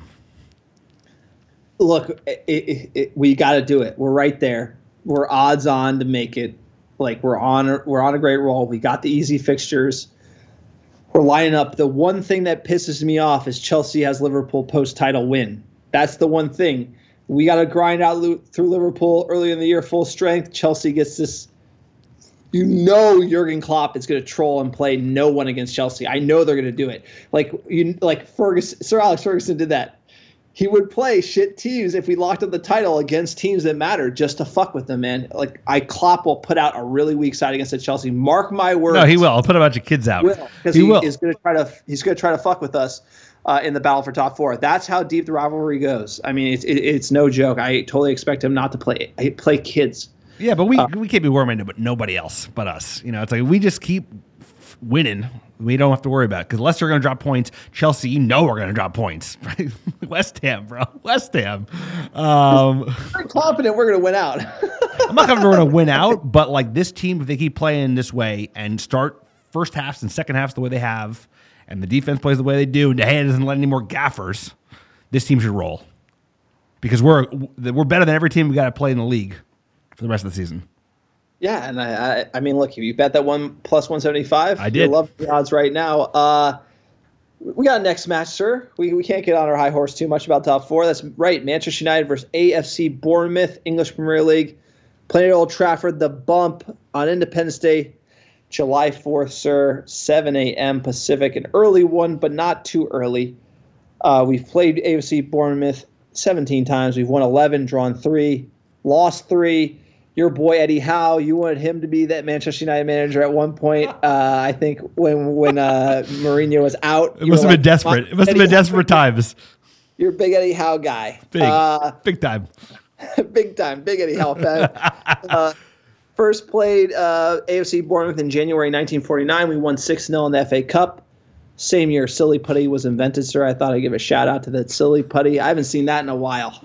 Look, it, it, it, we got to do it. We're right there. We're odds on to make it. Like we're on, we're on a great roll. We got the easy fixtures. We're lining up. The one thing that pisses me off is Chelsea has Liverpool post-title win. That's the one thing. We got to grind out through Liverpool early in the year, full strength. Chelsea gets this. You know Jurgen Klopp is going to troll and play no one against Chelsea. I know they're going to do it. Like you, like Ferguson, Sir Alex Ferguson did that. He would play shit teams if we locked up the title against teams that matter just to fuck with them, man. Like I Klopp will put out a really weak side against the Chelsea. Mark my words. No, he will. I'll put a bunch of kids out. Because he, he will. is going to try to. He's going to try to fuck with us uh, in the battle for top four. That's how deep the rivalry goes. I mean, it's it, it's no joke. I totally expect him not to play play kids. Yeah, but we Uh, we can't be worrying about nobody else but us. You know, it's like we just keep f- winning. We don't have to worry about it because Leicester are going to drop points. Chelsea, you know, we're going to drop points. Right? West Ham, bro. West Ham. Um, I'm confident we're going to win out. I'm not confident we're going to win out, but like this team, if they keep playing this way and start first halves and second halves the way they have, and the defense plays the way they do, and De Gea doesn't let any more gaffers, this team should roll because we're we're better than every team we got to play in the league for the rest of the season. Yeah, and I, I, I mean, look, if you bet that one plus one seventy five, I did. Love the odds right now. Uh, we got a next match, sir. We we can't get on our high horse too much about top four. That's right, Manchester United versus A F C Bournemouth, English Premier League, playing at Old Trafford. The bump on Independence Day, July fourth, sir, seven a.m. Pacific, an early one, but not too early. Uh, we've played A F C Bournemouth seventeen times. We've won eleven, drawn three, lost three. Your boy Eddie Howe, you wanted him to be that Manchester United manager at one point. Uh, I think when when uh, Mourinho was out, It must have like, been desperate. It must Eddie have been Howe, desperate times. You're a big Eddie Howe guy. Big, uh, big time. big time, big Eddie Howe fan. uh, first played uh, A F C Bournemouth in January nineteen forty-nine. We won six nil in the F A Cup. Same year, silly putty was invented, sir. I thought I'd give a shout out to that silly putty. I haven't seen that in a while.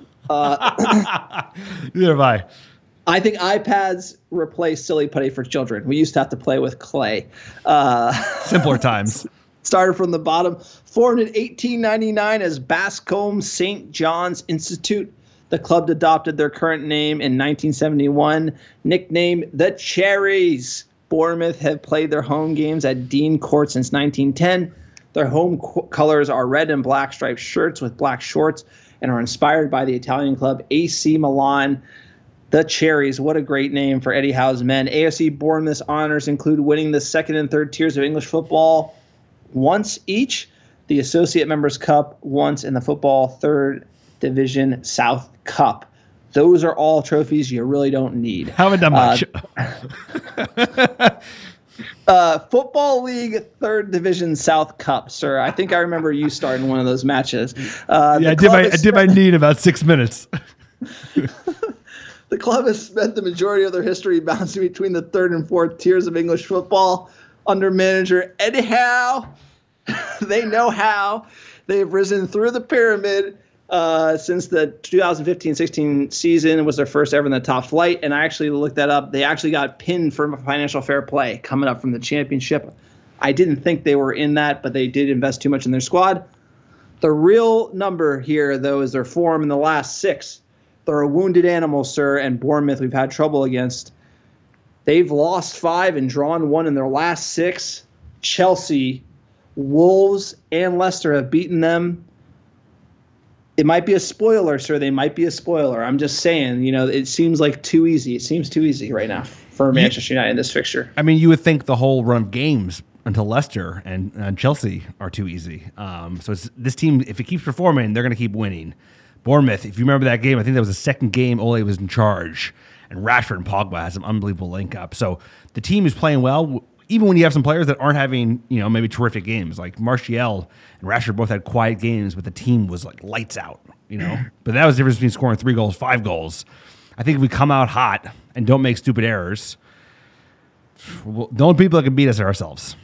Uh, Neither have I. I think iPads replaced silly putty for children. We used to have to play with clay. Uh, Simpler times. Started from the bottom. Formed in eighteen ninety-nine as Bascombe Saint John's Institute. The club adopted their current name in nineteen seventy-one, nicknamed the Cherries. Bournemouth have played their home games at Dean Court since nineteen ten. Their home co- colors are red and black striped shirts with black shorts and are inspired by the Italian club A C Milan. The Cherries, what a great name for Eddie Howe's men. A F C Bournemouth's honors include winning the second and third tiers of English football once each, the Associate Members' Cup once, and the Football Third Division South Cup. Those are all trophies you really don't need. Haven't done much. Uh, uh, Football League Third Division South Cup, sir. I think I remember you starting one of those matches. Uh, yeah, I did, my, I did my need about six minutes. The club has spent the majority of their history bouncing between the third and fourth tiers of English football under manager Eddie Howe. They know how. They've risen through the pyramid uh, since the twenty fifteen sixteen season. It was their first ever in the top flight, and I actually looked that up. They actually got pinned for financial fair play coming up from the championship. I didn't think they were in that, but they did invest too much in their squad. The real number here, though, is their form in the last six. They're a wounded animal, sir, and Bournemouth we've had trouble against. They've lost five and drawn one in their last six. Chelsea, Wolves, and Leicester have beaten them. It might be a spoiler, sir. They might be a spoiler. I'm just saying, you know, it seems like too easy. It seems too easy right now for Manchester United in this fixture. I mean, you would think the whole run of games until Leicester and, and Chelsea are too easy. Um, so it's, this team, if it keeps performing, they're going to keep winning. Bournemouth, if you remember that game, I think that was the second game Ole was in charge, and Rashford and Pogba has some unbelievable link up. So the team is playing well, even when you have some players that aren't having, you know, maybe terrific games. Like Martial and Rashford both had quiet games, but the team was like lights out, you know. But that was the difference between scoring three goals, five goals. I think if we come out hot and don't make stupid errors, well, the only people that can beat us are ourselves.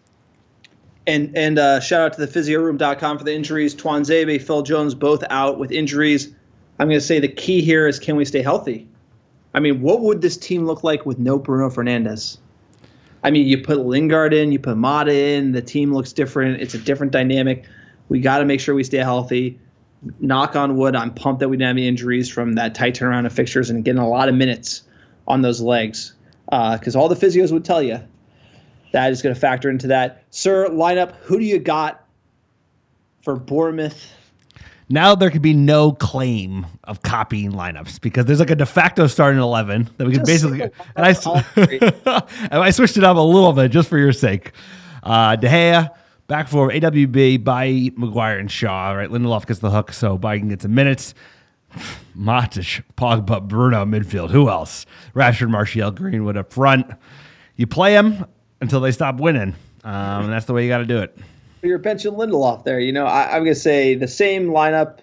And and uh, shout out to the physio room dot com for the injuries. Tuanzebe, Phil Jones, both out with injuries. I'm going to say the key here is, can we stay healthy? I mean, what would this team look like with no Bruno Fernandes? I mean, you put Lingard in, you put Mata in, the team looks different. It's a different dynamic. We got to make sure we stay healthy. Knock on wood, I'm pumped that we didn't have any injuries from that tight turnaround of fixtures and getting a lot of minutes on those legs. Because uh, all the physios would tell you that is going to factor into that. Sir, lineup, who do you got for Bournemouth? Now there could be no claim of copying lineups because there's like a de facto starting eleven that we can basically. And I, and I switched it up a little bit just for your sake. Uh, De Gea, back for A W B, by Maguire and Shaw. Right, Lindelof gets the hook, so By can get some minutes. Matic, Pogba, Bruno midfield. Who else? Rashford, Martial, Greenwood up front. You play them until they stop winning. Um, and that's the way you got to do it. You're benching Lindelof there. You know, I, I'm going to say the same lineup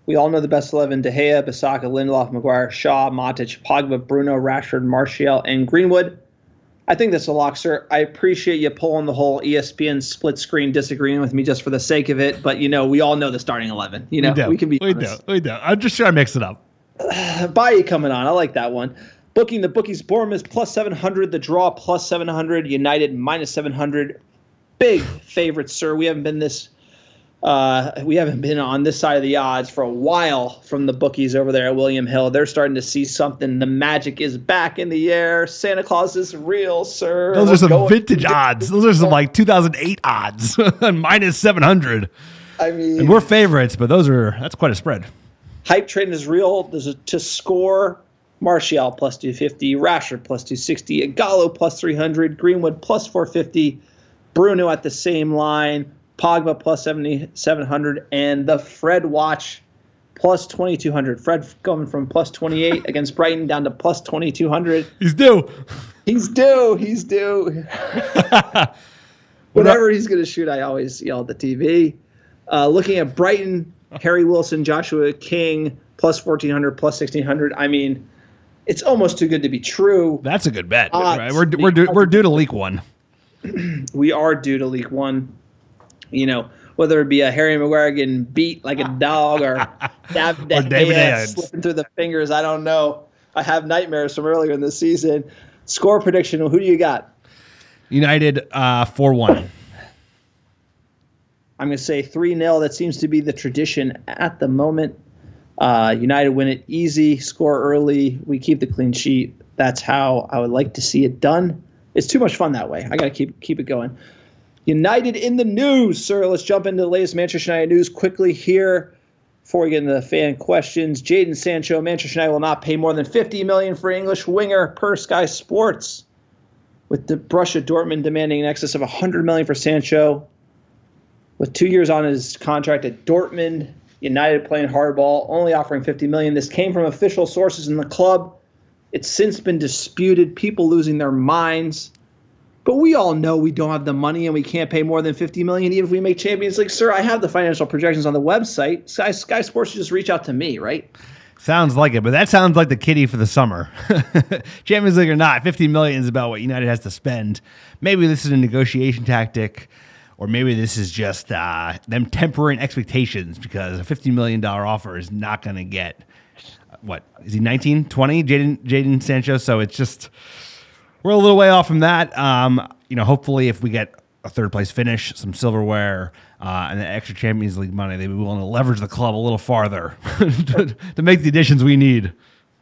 We all know the best eleven: De Gea, Bissaka, Lindelof, Maguire, Shaw, Matic, Pogba, Bruno, Rashford, Martial, and Greenwood. I think that's a lock, sir. I appreciate you pulling the whole E S P N split screen disagreeing with me just for the sake of it, but, you know, we all know the starting eleven. You know, we, do. we can be we honest. do. We do. I'm just trying to mix it up. Uh, Bailly coming on. I like that one. Booking the bookies: Bournemouth plus seven hundred, the draw plus seven hundred, United minus seven hundred. Big favorites, sir. We haven't been this uh, we haven't been on this side of the odds for a while from the bookies over there at William Hill. They're starting to see something. The magic is back in the air. Santa Claus is real, sir. Those We're are some going- vintage odds. Those are some like two thousand eight odds, minus seven hundred. I mean, and we're favorites, but those are that's quite a spread. Hype train is real. There's a to score. Martial plus two fifty, Rashford plus two sixty, Igalo plus three hundred, Greenwood plus four fifty, Bruno at the same line, Pogba plus seventy-seven hundred, and the Fred watch plus twenty-two hundred. Fred going from plus twenty-eight against Brighton down to plus twenty-two hundred. He's due. He's due. He's due. Whatever he's going to shoot, I always yell at the T V. Uh, looking at Brighton, Harry Wilson, Joshua King, plus fourteen hundred, plus sixteen hundred. I mean, it's almost too good to be true. That's a good bet. Uh, right? We're we're due, we're due to leak one. We are due to leak one. You know, whether it be a Harry Maguire getting beat like a dog or David De Or David Gea Adams. slipping through the fingers, I don't know. I have nightmares from earlier in the season. Score prediction, who do you got? United uh, four one. I'm going to say three nil. That seems to be the tradition at the moment. Uh, United win it easy, score early. We keep the clean sheet. That's how I would like to see it done. It's too much fun that way. I got to keep keep it going. United in the news, sir. Let's jump into the latest Manchester United news quickly here before we get into the fan questions. Jadon Sancho, Manchester United will not pay more than fifty million dollars for English winger per Sky Sports, with the Borussia Dortmund demanding in excess of one hundred million dollars for Sancho. With two years on his contract at Dortmund, United playing hardball, only offering fifty million dollars. This came from official sources in the club. It's since been disputed, people losing their minds. But we all know we don't have the money and we can't pay more than fifty million dollars even if we make Champions League. Sir, I have the financial projections on the website. Sky, Sky Sports should just reach out to me, right? Sounds like it, but that sounds like the kitty for the summer. Champions League or not, fifty million dollars is about what United has to spend. Maybe this is a negotiation tactic, or maybe this is just uh, them tempering expectations because a fifty million dollars offer is not going to get, what, is he nineteen, twenty, Jadon, Jadon Sancho? So it's just, we're a little way off from that. Um, you know, hopefully if we get a third place finish, some silverware, uh, and the extra Champions League money, they'd be willing to leverage the club a little farther to, to make the additions we need.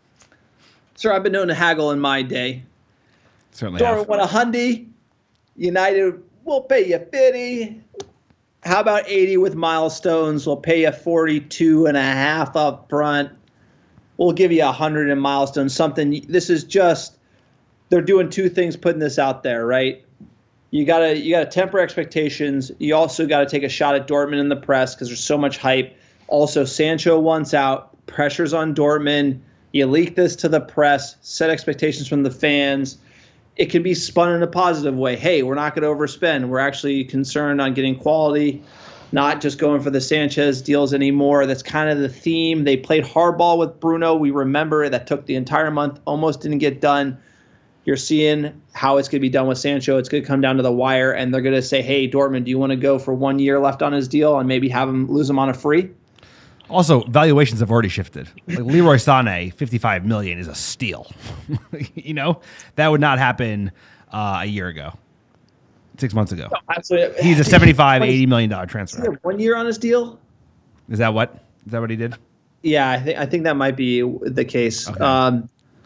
Sir, I've been known to haggle in my day. Certainly Dortmund have. won a Hyundai. United will pay you fifty. How about eighty with milestones? We'll pay you forty-two and a half up front. We'll give you one hundred in milestones. Something. This is just, they're doing two things putting this out there, right? You gotta you gotta temper expectations. You also gotta take a shot at Dortmund in the press because there's so much hype. Also, Sancho wants out. Pressure's on Dortmund. You leak this to the press. Set expectations from the fans. It can be spun in a positive way. Hey, we're not going to overspend. We're actually concerned on getting quality, not just going for the Sanchez deals anymore. That's kind of the theme. They played hardball with Bruno. We remember that took the entire month, almost didn't get done. You're seeing how it's going to be done with Sancho. It's going to come down to the wire, and they're going to say, hey, Dortmund, do you want to go for one year left on his deal and maybe have him lose him on a free? Also, valuations have already shifted. Like Leroy Sané, fifty-five million dollars is a steal. You know, that would not happen uh, a year ago, six months ago. No, absolutely. He's a seventy-five, eighty million dollars transfer. One year on his deal? Is that what? Is that what he did? Yeah, I think I think that might be the case. Okay. Um,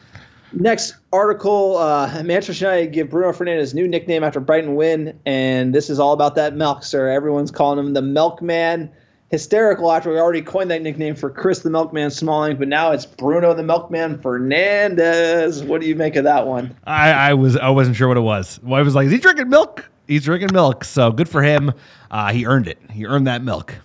next article: uh, Manchester United give Bruno Fernandes new nickname after Brighton win, and this is all about that milk, sir. Everyone's calling him the Milkman. Hysterical after we already coined that nickname for Chris the Milkman Smalling, but now it's Bruno the Milkman Fernandes. What do you make of that one? I, I was I wasn't sure what it was. Well, I was like, is he drinking milk? He's drinking milk, so good for him. Uh, he earned it. He earned that milk.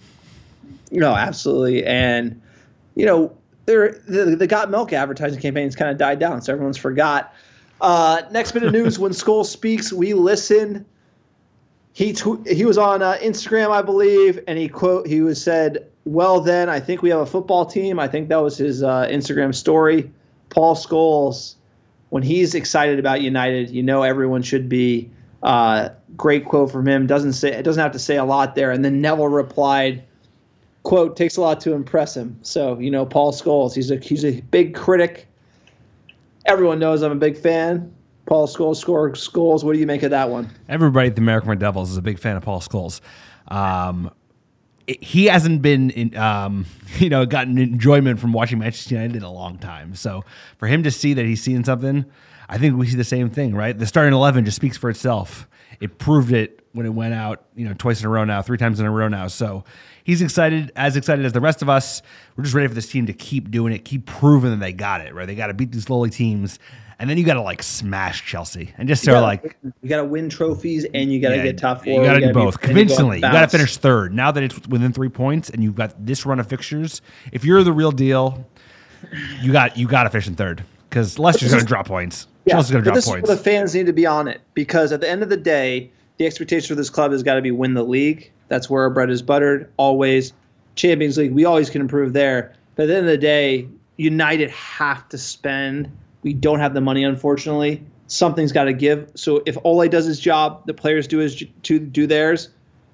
No, absolutely. And you know, there the, the Got Milk advertising campaign's kind of died down, so everyone's forgot. Uh, next bit of news: when Scholes speaks, we listen. he tw- he was on uh, Instagram, I believe, and he quote he was said, "Well, then I think we have a football team." I think that was his uh, Instagram story. Paul Scholes, when he's excited about United, you know everyone should be. Uh, great quote from him. Doesn't say it doesn't have to say a lot there. And then Neville replied, "Quote takes a lot to impress him." So you know Paul Scholes, he's a he's a big critic. Everyone knows I'm a big fan. Paul Scholes, score Scholes. What do you make of that one? Everybody at the American Red Devils is a big fan of Paul Scholes. Um, it, he hasn't been, in, um, you know, gotten enjoyment from watching Manchester United in a long time. So for him to see that he's seeing something, I think we see the same thing, right? The starting eleven just speaks for itself. It proved it when it went out, you know, twice in a row now, three times in a row now. So he's excited, as excited as the rest of us. We're just ready for this team to keep doing it, keep proving that they got it, right? They got to beat these lowly teams. And then you got to like smash Chelsea and just sort of like you got to win trophies and you got to yeah, get top four. You got to do be, both convincingly. You got to finish third. Now that it's within three points and you've got this run of fixtures, if you're the real deal, you got you got to finish in third because Leicester's going to drop points. Yeah, Chelsea's going to drop this points. Is where the fans need to be on it because at the end of the day, the expectation for this club has got to be win the league. That's where our bread is buttered. Always Champions League. We always can improve there. But at the end of the day, United have to spend. We don't have the money, unfortunately. Something's got to give. So if Ole does his job, the players do his to do theirs.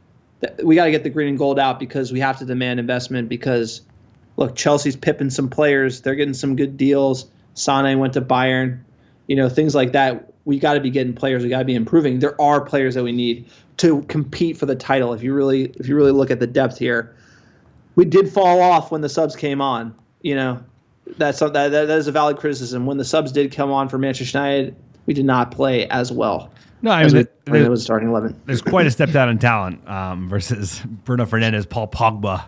We got to get the green and gold out because we have to demand investment. Because look, Chelsea's pipping some players; they're getting some good deals. Sané went to Bayern, you know, things like that. We got to be getting players. We got to be improving. There are players that we need to compete for the title. If you really, if you really look at the depth here, we did fall off when the subs came on. You know. That's that, that that is a valid criticism. When the subs did come on for Manchester United, we did not play as well. No, I mean when it was starting eleven. There's quite a step down in talent um, versus Bruno Fernandes, Paul Pogba,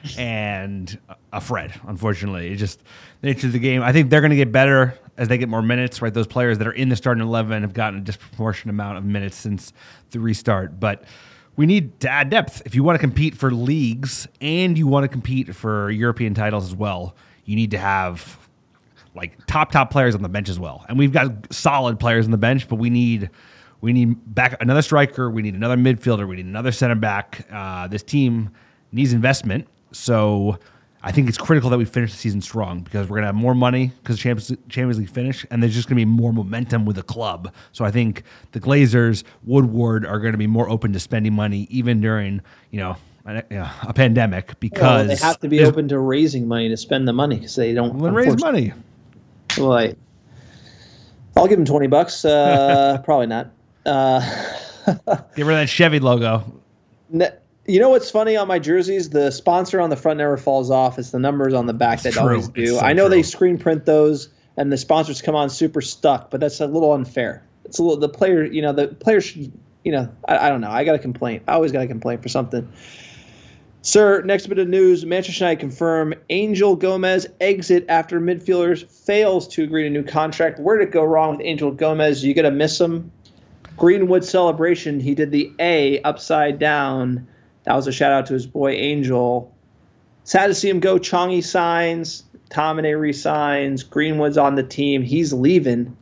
and a Fred. Unfortunately, it's just the nature of the game. I think they're going to get better as they get more minutes. Right, those players that are in the starting eleven have gotten a disproportionate amount of minutes since the restart, but. We need to add depth. If you want to compete for leagues and you want to compete for European titles as well, you need to have like top, top players on the bench as well. And we've got solid players on the bench, but we need we need back another striker. We need another midfielder. We need another center back. Uh, this team needs investment. So I think it's critical that we finish the season strong because we're going to have more money because Champions, Champions League finish, and there's just going to be more momentum with the club. So I think the Glazers, Woodward are going to be more open to spending money even during, you know, a, you know, a pandemic because well, they have to be open to raising money to spend the money because they don't well, raise money. Well, I, I'll give them twenty bucks. Uh, probably not. Uh, Get rid of that Chevy logo. Ne- You know what's funny on my jerseys? The sponsor on the front never falls off. It's the numbers on the back that always do. So I know true. They screen print those, and the sponsors come on super stuck, but that's a little unfair. It's a little the player. You know, the players should. You know, I, I don't know. I got to complain. I always got to complain for something. Sir, next bit of news: Manchester United confirm Angel Gomez exit after midfielders fails to agree to a new contract. Where did it go wrong with Angel Gomez? You gonna miss him? Greenwood celebration. He did the A upside down. That was a shout-out to his boy Angel. Sad to see him go. Chongi signs. Tomine resigns. Greenwood's on the team. He's leaving.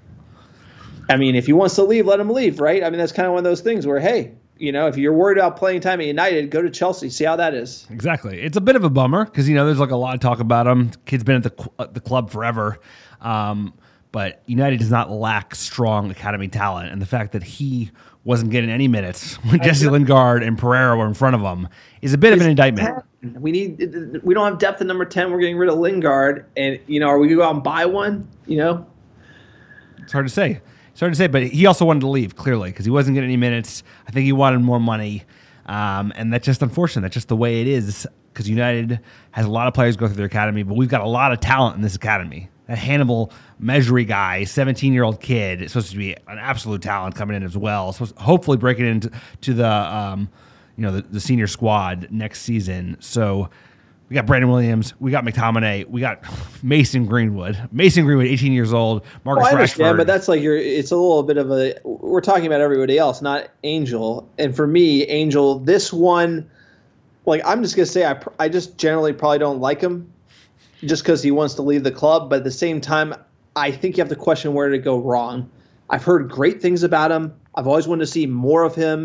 I mean, if he wants to leave, let him leave, right? I mean, that's kind of one of those things where, hey, you know, if you're worried about playing time at United, go to Chelsea. See how that is. Exactly. It's a bit of a bummer because, you know, there's like a lot of talk about him. Kid's been at the, at the club forever. Um, but United does not lack strong academy talent. And the fact that he wasn't getting any minutes when Jesse Lingard and Pereira were in front of him is a bit of an indictment. We need we don't have depth at number ten. We're getting rid of Lingard, and you know, are we gonna go out and buy one? You know, it's hard to say. It's hard to say, but he also wanted to leave clearly because he wasn't getting any minutes. I think he wanted more money, um, and that's just unfortunate. That's just the way it is because United has a lot of players go through their academy, but we've got a lot of talent in this academy. That Hannibal Mejri guy, seventeen-year-old kid, is supposed to be an absolute talent coming in as well. Supposed to hopefully breaking into to the um, you know the, the senior squad next season. So we got Brandon Williams, we got McTominay, we got Mason Greenwood. Mason Greenwood, eighteen years old. Marcus well, I Rashford. But that's like you're. It's a little bit of a. We're talking about everybody else, not Angel. And for me, Angel, this one, like I'm just gonna say, I I just generally probably don't like him. Just because he wants to leave the club, but at the same time, I think you have to question where did it go wrong. I've heard great things about him. I've always wanted to see more of him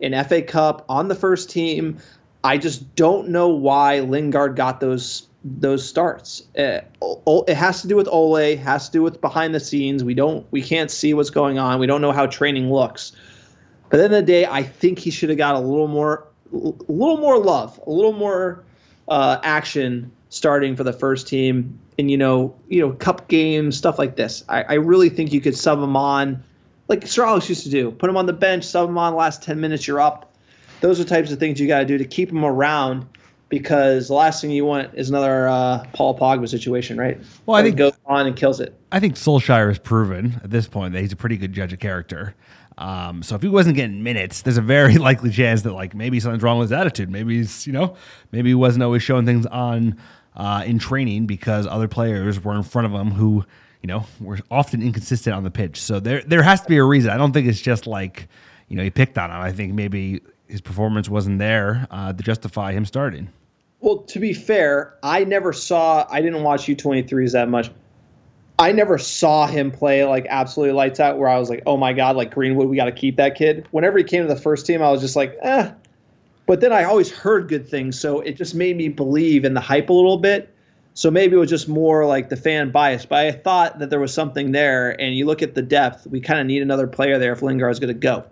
in F A Cup, on the first team. I just don't know why Lingard got those those starts. Uh, it has to do with Ole, has to do with behind the scenes. We don't, we can't see what's going on. We don't know how training looks. But at the end of the day, I think he should have got a little more, a little more love, a little more uh, action starting for the first team. And you know, you know, cup games, stuff like this. I, I really think you could sub him on, like Sir Alex used to do. Put him on the bench, sub him on. Last ten minutes, you're up. Those are types of things you got to do to keep him around. Because the last thing you want is another uh, Paul Pogba situation, right? Well, I think goes on and kills it. I think Solskjaer has proven at this point that he's a pretty good judge of character. Um, so if he wasn't getting minutes, there's a very likely chance that like maybe something's wrong with his attitude. Maybe he's you know maybe he wasn't always showing things on uh, in training because other players were in front of him who you know were often inconsistent on the pitch. So there there has to be a reason. I don't think it's just like you know he picked on him. I think maybe his performance wasn't there uh, to justify him starting. Well, to be fair, I never saw – I didn't watch U twenty-threes that much. I never saw him play like absolutely lights out where I was like, oh, my God, like Greenwood, we got to keep that kid. Whenever he came to the first team, I was just like, eh. But then I always heard good things, so it just made me believe in the hype a little bit. So maybe it was just more like the fan bias. But I thought that there was something there, and you look at the depth, we kind of need another player there if Lingard's going to go.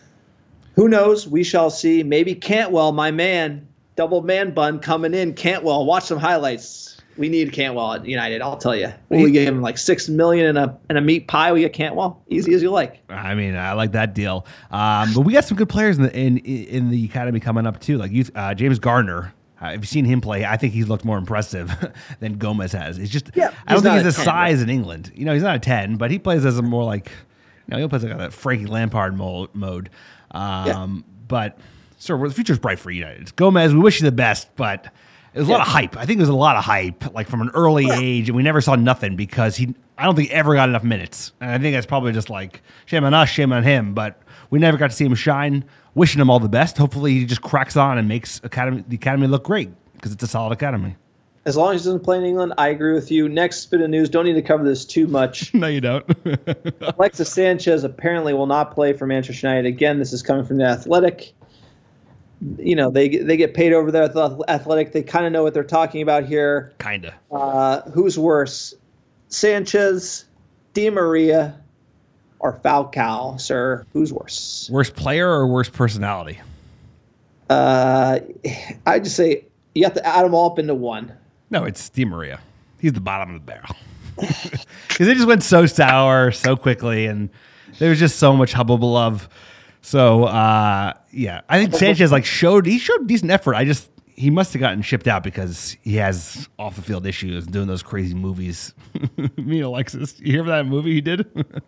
Who knows? We shall see. Maybe Cantwell, my man – double man bun coming in. Cantwell, watch some highlights. We need Cantwell at United, I'll tell you. We gave him like six million and a and a meat pie. We get Cantwell, easy as you like. I mean, I like that deal. Um, but we got some good players in the in in the academy coming up too. Like youth, uh, James Garner. Uh, if you've seen him play, I think he's looked more impressive than Gomez has. It's just yeah, I don't think he's the ten, size right? in England. You know, he's not a ten, but he plays as a more like you know he plays like a Frankie Lampard mode. Um, yeah. But. Sir, well, the future's bright for United. Gomez, we wish you the best, but it was a yeah. lot of hype. I think there was a lot of hype, like from an early yeah. age, and we never saw nothing because he, I don't think he ever got enough minutes. And I think that's probably just like, shame on us, shame on him, but we never got to see him shine. Wishing him all the best. Hopefully he just cracks on and makes academy, the academy look great because it's a solid academy. As long as he doesn't play in England, I agree with you. Next bit of news, don't need to cover this too much. No, you don't. Alexis Sanchez apparently will not play for Manchester United. Again, this is coming from The Athletic. You know, they they get paid over there at the Athletic. They kind of know what they're talking about here. Kind of. Uh, who's worse, Sanchez, Di Maria, or Falcao, sir? Who's worse? Worst player or worst personality? Uh, I'd just say you have to add them all up into one. No, it's Di Maria. He's the bottom of the barrel. Because it just went so sour so quickly, and there was just so much hubbub love. So, uh, yeah, I think Sanchez like showed he showed decent effort. I just he must have gotten shipped out because he has off the field issues doing those crazy movies. Me and Alexis, you hear that movie he did?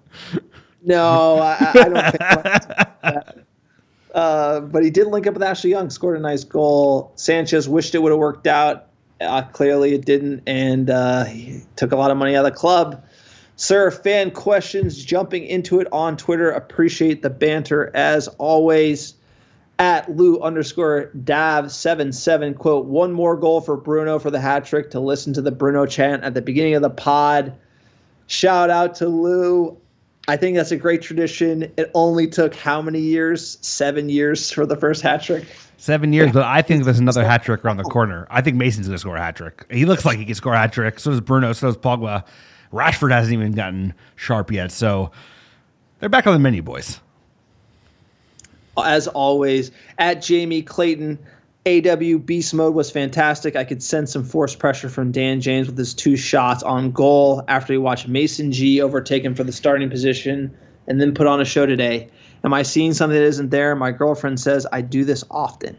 No, I, I don't think that. Uh, but he did link up with Ashley Young, scored a nice goal. Sanchez wished it would have worked out. Uh, clearly it didn't, and uh, he took a lot of money out of the club. Sir, fan questions, jumping into it on Twitter. Appreciate the banter as always. At Lou underscore Dav seven seven, quote, one more goal for Bruno for the hat trick to listen to the Bruno chant at the beginning of the pod. Shout out to Lou. I think that's a great tradition. It only took how many years? Seven years for the first hat trick. Seven years, but I think there's another hat trick around the corner. I think Mason's going to score a hat trick. He looks like he can score a hat trick. So does Bruno. So does Pogba. Rashford hasn't even gotten sharp yet. So they're back on the menu, boys. As always, at Jamie Clayton, A W Beast Mode was fantastic. I could sense some forced pressure from Dan James with his two shots on goal after he watched Mason G overtake him for the starting position and then put on a show today. Am I seeing something that isn't there? My girlfriend says I do this often.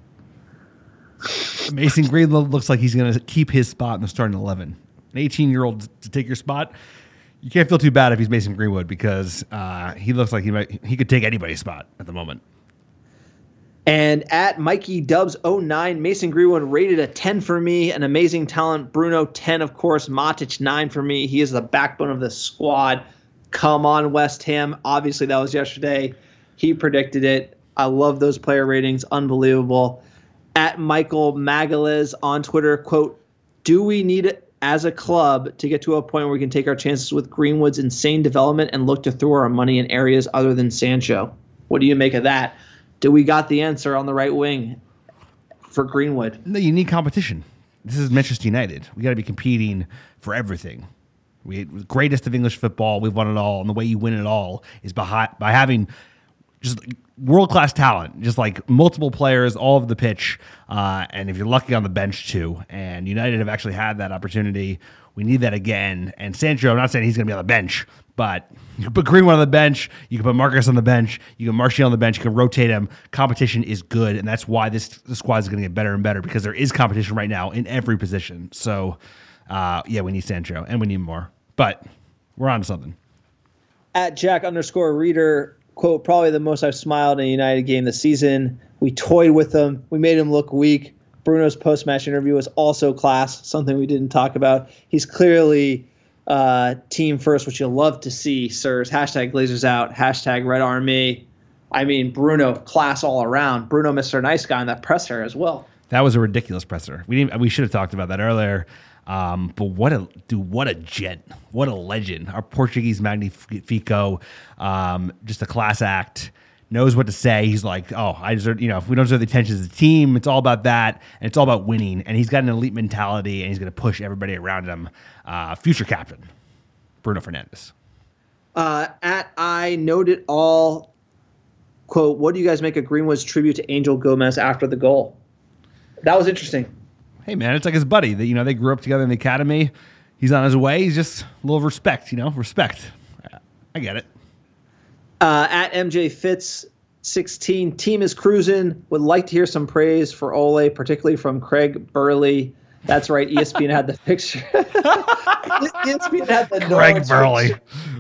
Mason Greenwood looks like he's going to keep his spot in the starting eleven. An eighteen-year-old to take your spot, you can't feel too bad if he's Mason Greenwood because uh, he looks like he might he could take anybody's spot at the moment. And at Mikey Dubs oh nine, Mason Greenwood rated a ten for me. An amazing talent. Bruno ten, of course. Matic nine for me. He is the backbone of the squad. Come on, West Ham. Obviously, that was yesterday. He predicted it. I love those player ratings. Unbelievable. At Michael Magalez on Twitter, quote, do we need it as a club to get to a point where we can take our chances with Greenwood's insane development and look to throw our money in areas other than Sancho? What do you make of that? do we got the answer on the right wing for Greenwood? No, you need competition. This is Manchester United. We got to be competing for everything. We greatest of English football. We've won it all, and the way you win it all is by by having just world class talent, just like multiple players all over the pitch, uh, and if you're lucky on the bench too. And United have actually had that opportunity. We need that again. And Sancho, I'm not saying he's going to be on the bench, but you can put Greenwood on the bench, you can put Marcus on the bench, you can Martial on the bench, you can rotate him. Competition is good, and that's why this, this squad is going to get better and better, because there is competition right now in every position. So, uh, yeah, we need Sancho, and we need more. But we're on to something. At Jack underscore reader, quote, probably the most I've smiled in a United game this season. We toyed with him. We made him look weak. Bruno's post-match interview was also class, something we didn't talk about. He's clearly uh, team first, which you'll love to see, sirs. Hashtag Glazers out. Hashtag Red Army. I mean, Bruno, class all around. Bruno, Mister Nice Guy in that presser as well. That was a ridiculous presser. We didn't. We should have talked about that earlier. Um, but what a dude, what a gent, what a legend. Our Portuguese Magnifico, um, just a class act. Knows what to say. He's like, oh, I deserve, you know, if we don't deserve the attention as a team, it's all about that, and it's all about winning. And he's got an elite mentality, and he's going to push everybody around him. Uh, future captain, Bruno Fernandes. Uh, at I Note It All, quote, what do you guys make of Greenwood's tribute to Angel Gomez after the goal? That was interesting. Hey, man, it's like his buddy. That, you know, they grew up together in the academy. He's on his way. He's just a little respect, you know, respect. I get it. Uh, at M J Fitz sixteen, team is cruising. Would like to hear some praise for Ole, particularly from Craig Burley. That's right. E S P N had the picture. E S P N had the Craig Burley.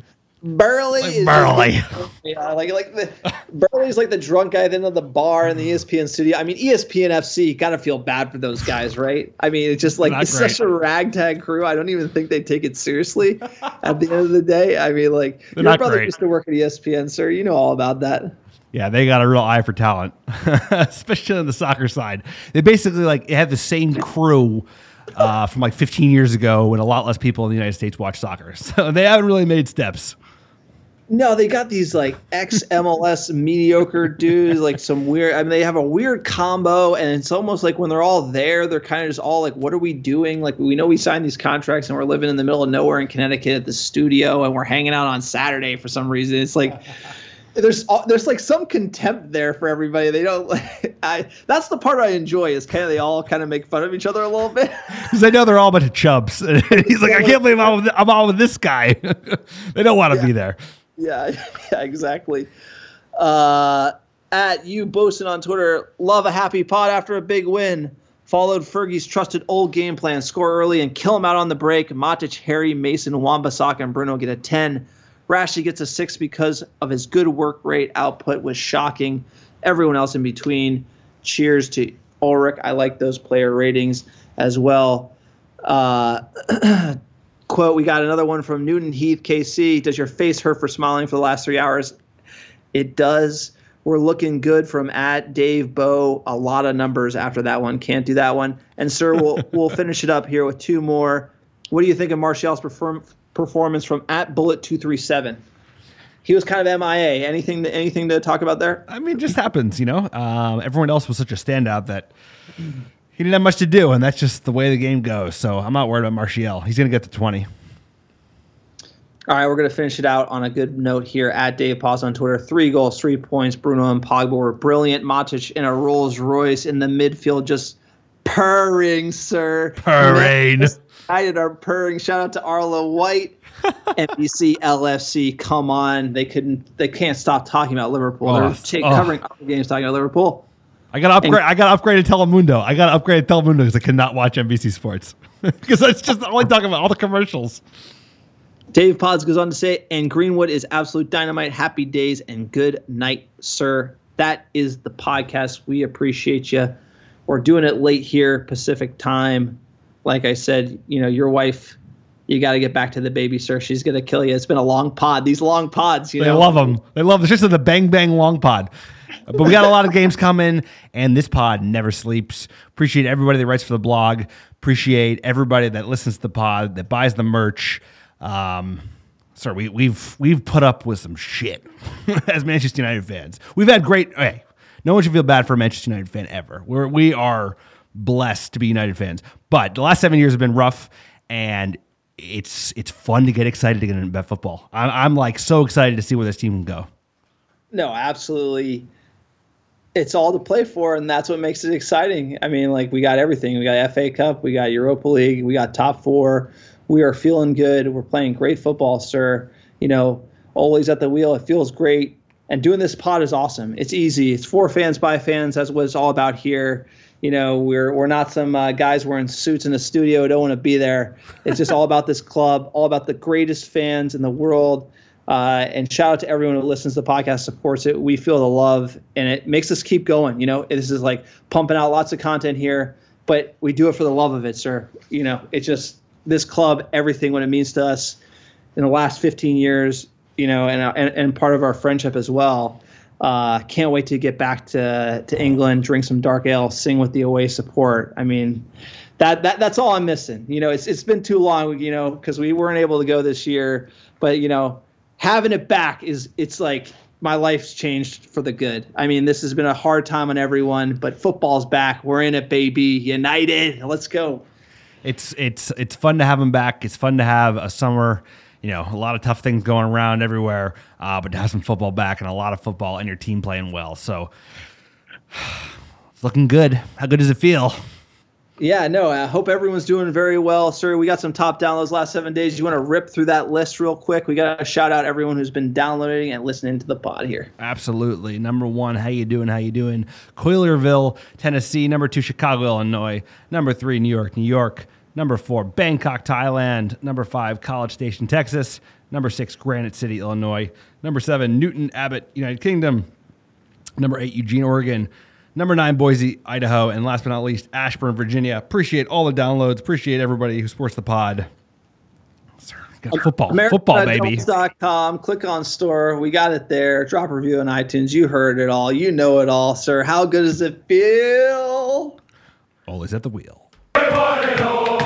Burley like is Burley. Like, yeah, like like the Burley's like the drunk guy at the end of the bar in the E S P N studio. I mean, E S P N F C, gotta feel bad for those guys, right? I mean, it's just like Not it's great. such a ragtag crew. I don't even think they take it seriously at the end of the day. I mean, like They're your not brother great. used to work at E S P N, sir. You know all about that. Yeah, they got a real eye for talent, especially on the soccer side. They basically like have the same crew uh, from like fifteen years ago when a lot less people in the United States watch soccer. So they haven't really made steps. No, they got these like ex-M L S mediocre dudes, like some weird. I mean, they have a weird combo, and it's almost like when they're all there, they're kind of just all like, "What are we doing?" Like, we know we signed these contracts, and we're living in the middle of nowhere in Connecticut at the studio, and we're hanging out on Saturday for some reason. It's like there's there's like some contempt there for everybody. They don't. Like, I that's the part I enjoy is kind of they all kind of make fun of each other a little bit because I know they're all a bunch of chubs. And he's like, I can't believe I'm, with, I'm all with this guy. They don't want to Yeah. be there. Yeah, yeah, exactly. Uh, at you boasting on Twitter, love a happy pod after a big win. Followed Fergie's trusted old game plan, score early and kill him out on the break. Matic, Harry, Mason, Wan-Bissaka, and Bruno get a ten. Rashley gets a six because of his good work rate. Output was shocking. Everyone else in between. Cheers to Ulrich. I like those player ratings as well. Uh, quote, we got another one from Newton Heath, K C. Does your face hurt for smiling for the last three hours? It does. We're looking good from at Dave Bow. A lot of numbers after that one. Can't do that one. And, sir, we'll we'll finish it up here with two more. What do you think of Martial's perform, performance from at Bullet two three seven? He was kind of M I A. Anything to, anything to talk about there? I mean, it just happens, you know. Um, everyone else was such a standout that he didn't have much to do, and that's just the way the game goes. So I'm not worried about Martial. He's going to get to twenty. All right, we're going to finish it out on a good note here. At Dave Paz on Twitter, three goals, three points. Bruno and Pogba were brilliant. Matic in a Rolls Royce in the midfield, just purring, sir. Purring. United are purring. Shout out to Arlo White. N B C L F C, come on. They couldn't. They can't stop talking about Liverpool. Oh, They're t- oh. covering other games talking about Liverpool. I got to upgrade. And- I got to upgrade to Telemundo. I got to upgrade to Telemundo because I cannot watch N B C Sports because it's just only talking about all the commercials. Dave Pods goes on to say, and Greenwood is absolute dynamite. Happy days and good night, sir. That is the podcast. We appreciate you. We're doing it late here, Pacific time. Like I said, you know, your wife, you got to get back to the baby, sir. She's going to kill you. It's been a long pod. These long pods, you They know. love them. They love. It's just the bang bang long pod. But we got a lot of games coming, and this pod never sleeps. Appreciate everybody that writes for the blog. Appreciate everybody that listens to the pod, that buys the merch. Um, sorry, we, we've we've put up with some shit as Manchester United fans. We've had great. Hey, No one should feel bad for a Manchester United fan ever. We're, we are blessed to be United fans. But the last seven years have been rough, and it's it's fun to get excited to get into bet football. I'm, I'm like so excited to see where this team can go. No, absolutely. It's all to play for, and that's what makes it exciting. I mean, like, we got everything. We got F A Cup, we got Europa League, we got top four. We are feeling good. We're playing great football, sir. You know, Ole's at the wheel. It feels great. And doing this pod is awesome. It's easy. It's for fans, by fans. That's what it's all about here. You know, we're we're not some uh, guys wearing suits in the studio who don't want to be there. It's just all about this club, all about the greatest fans in the world. Uh, and shout out to everyone who listens to the podcast, supports it. We feel the love, and it makes us keep going. You know, this is like pumping out lots of content here, but we do it for the love of it, sir. You know, it's just this club, everything, what it means to us in the last fifteen years, you know, and and, and part of our friendship as well. Uh, can't wait to get back to, to England, drink some dark ale, sing with the away support. I mean, that that that's all I'm missing. You know, it's it's been too long, you know, because we weren't able to go this year. But, you know, having it back is it's like my life's changed for the good. I mean, this has been a hard time on everyone, but football's back. We're in it, baby. United. Let's go. It's it's it's fun to have them back. It's fun to have a summer. You know, a lot of tough things going around everywhere, uh, but to have some football back and a lot of football and your team playing well. So it's looking good. How good does it feel? Yeah, no, I hope everyone's doing very well, sir. We got some top downloads last seven days. You want to rip through that list real quick? We got to shout out everyone who's been downloading and listening to the pod here. Absolutely. Number one, how you doing? How you doing? Coilerville, Tennessee. Number two, Chicago, Illinois. Number three, New York, New York. Number four, Bangkok, Thailand. Number five, College Station, Texas. Number six, Granite City, Illinois. Number seven, Newton Abbott, United Kingdom. Number eight, Eugene, Oregon. Number nine, Boise, Idaho. And last but not least, Ashburn, Virginia. Appreciate all the downloads. Appreciate everybody who supports the pod. Got football, America football, baby. dot com. Click on store. We got it there. Drop a review on iTunes. You heard it all. You know it all, sir. How good does it feel? Always at the wheel. Everybody knows.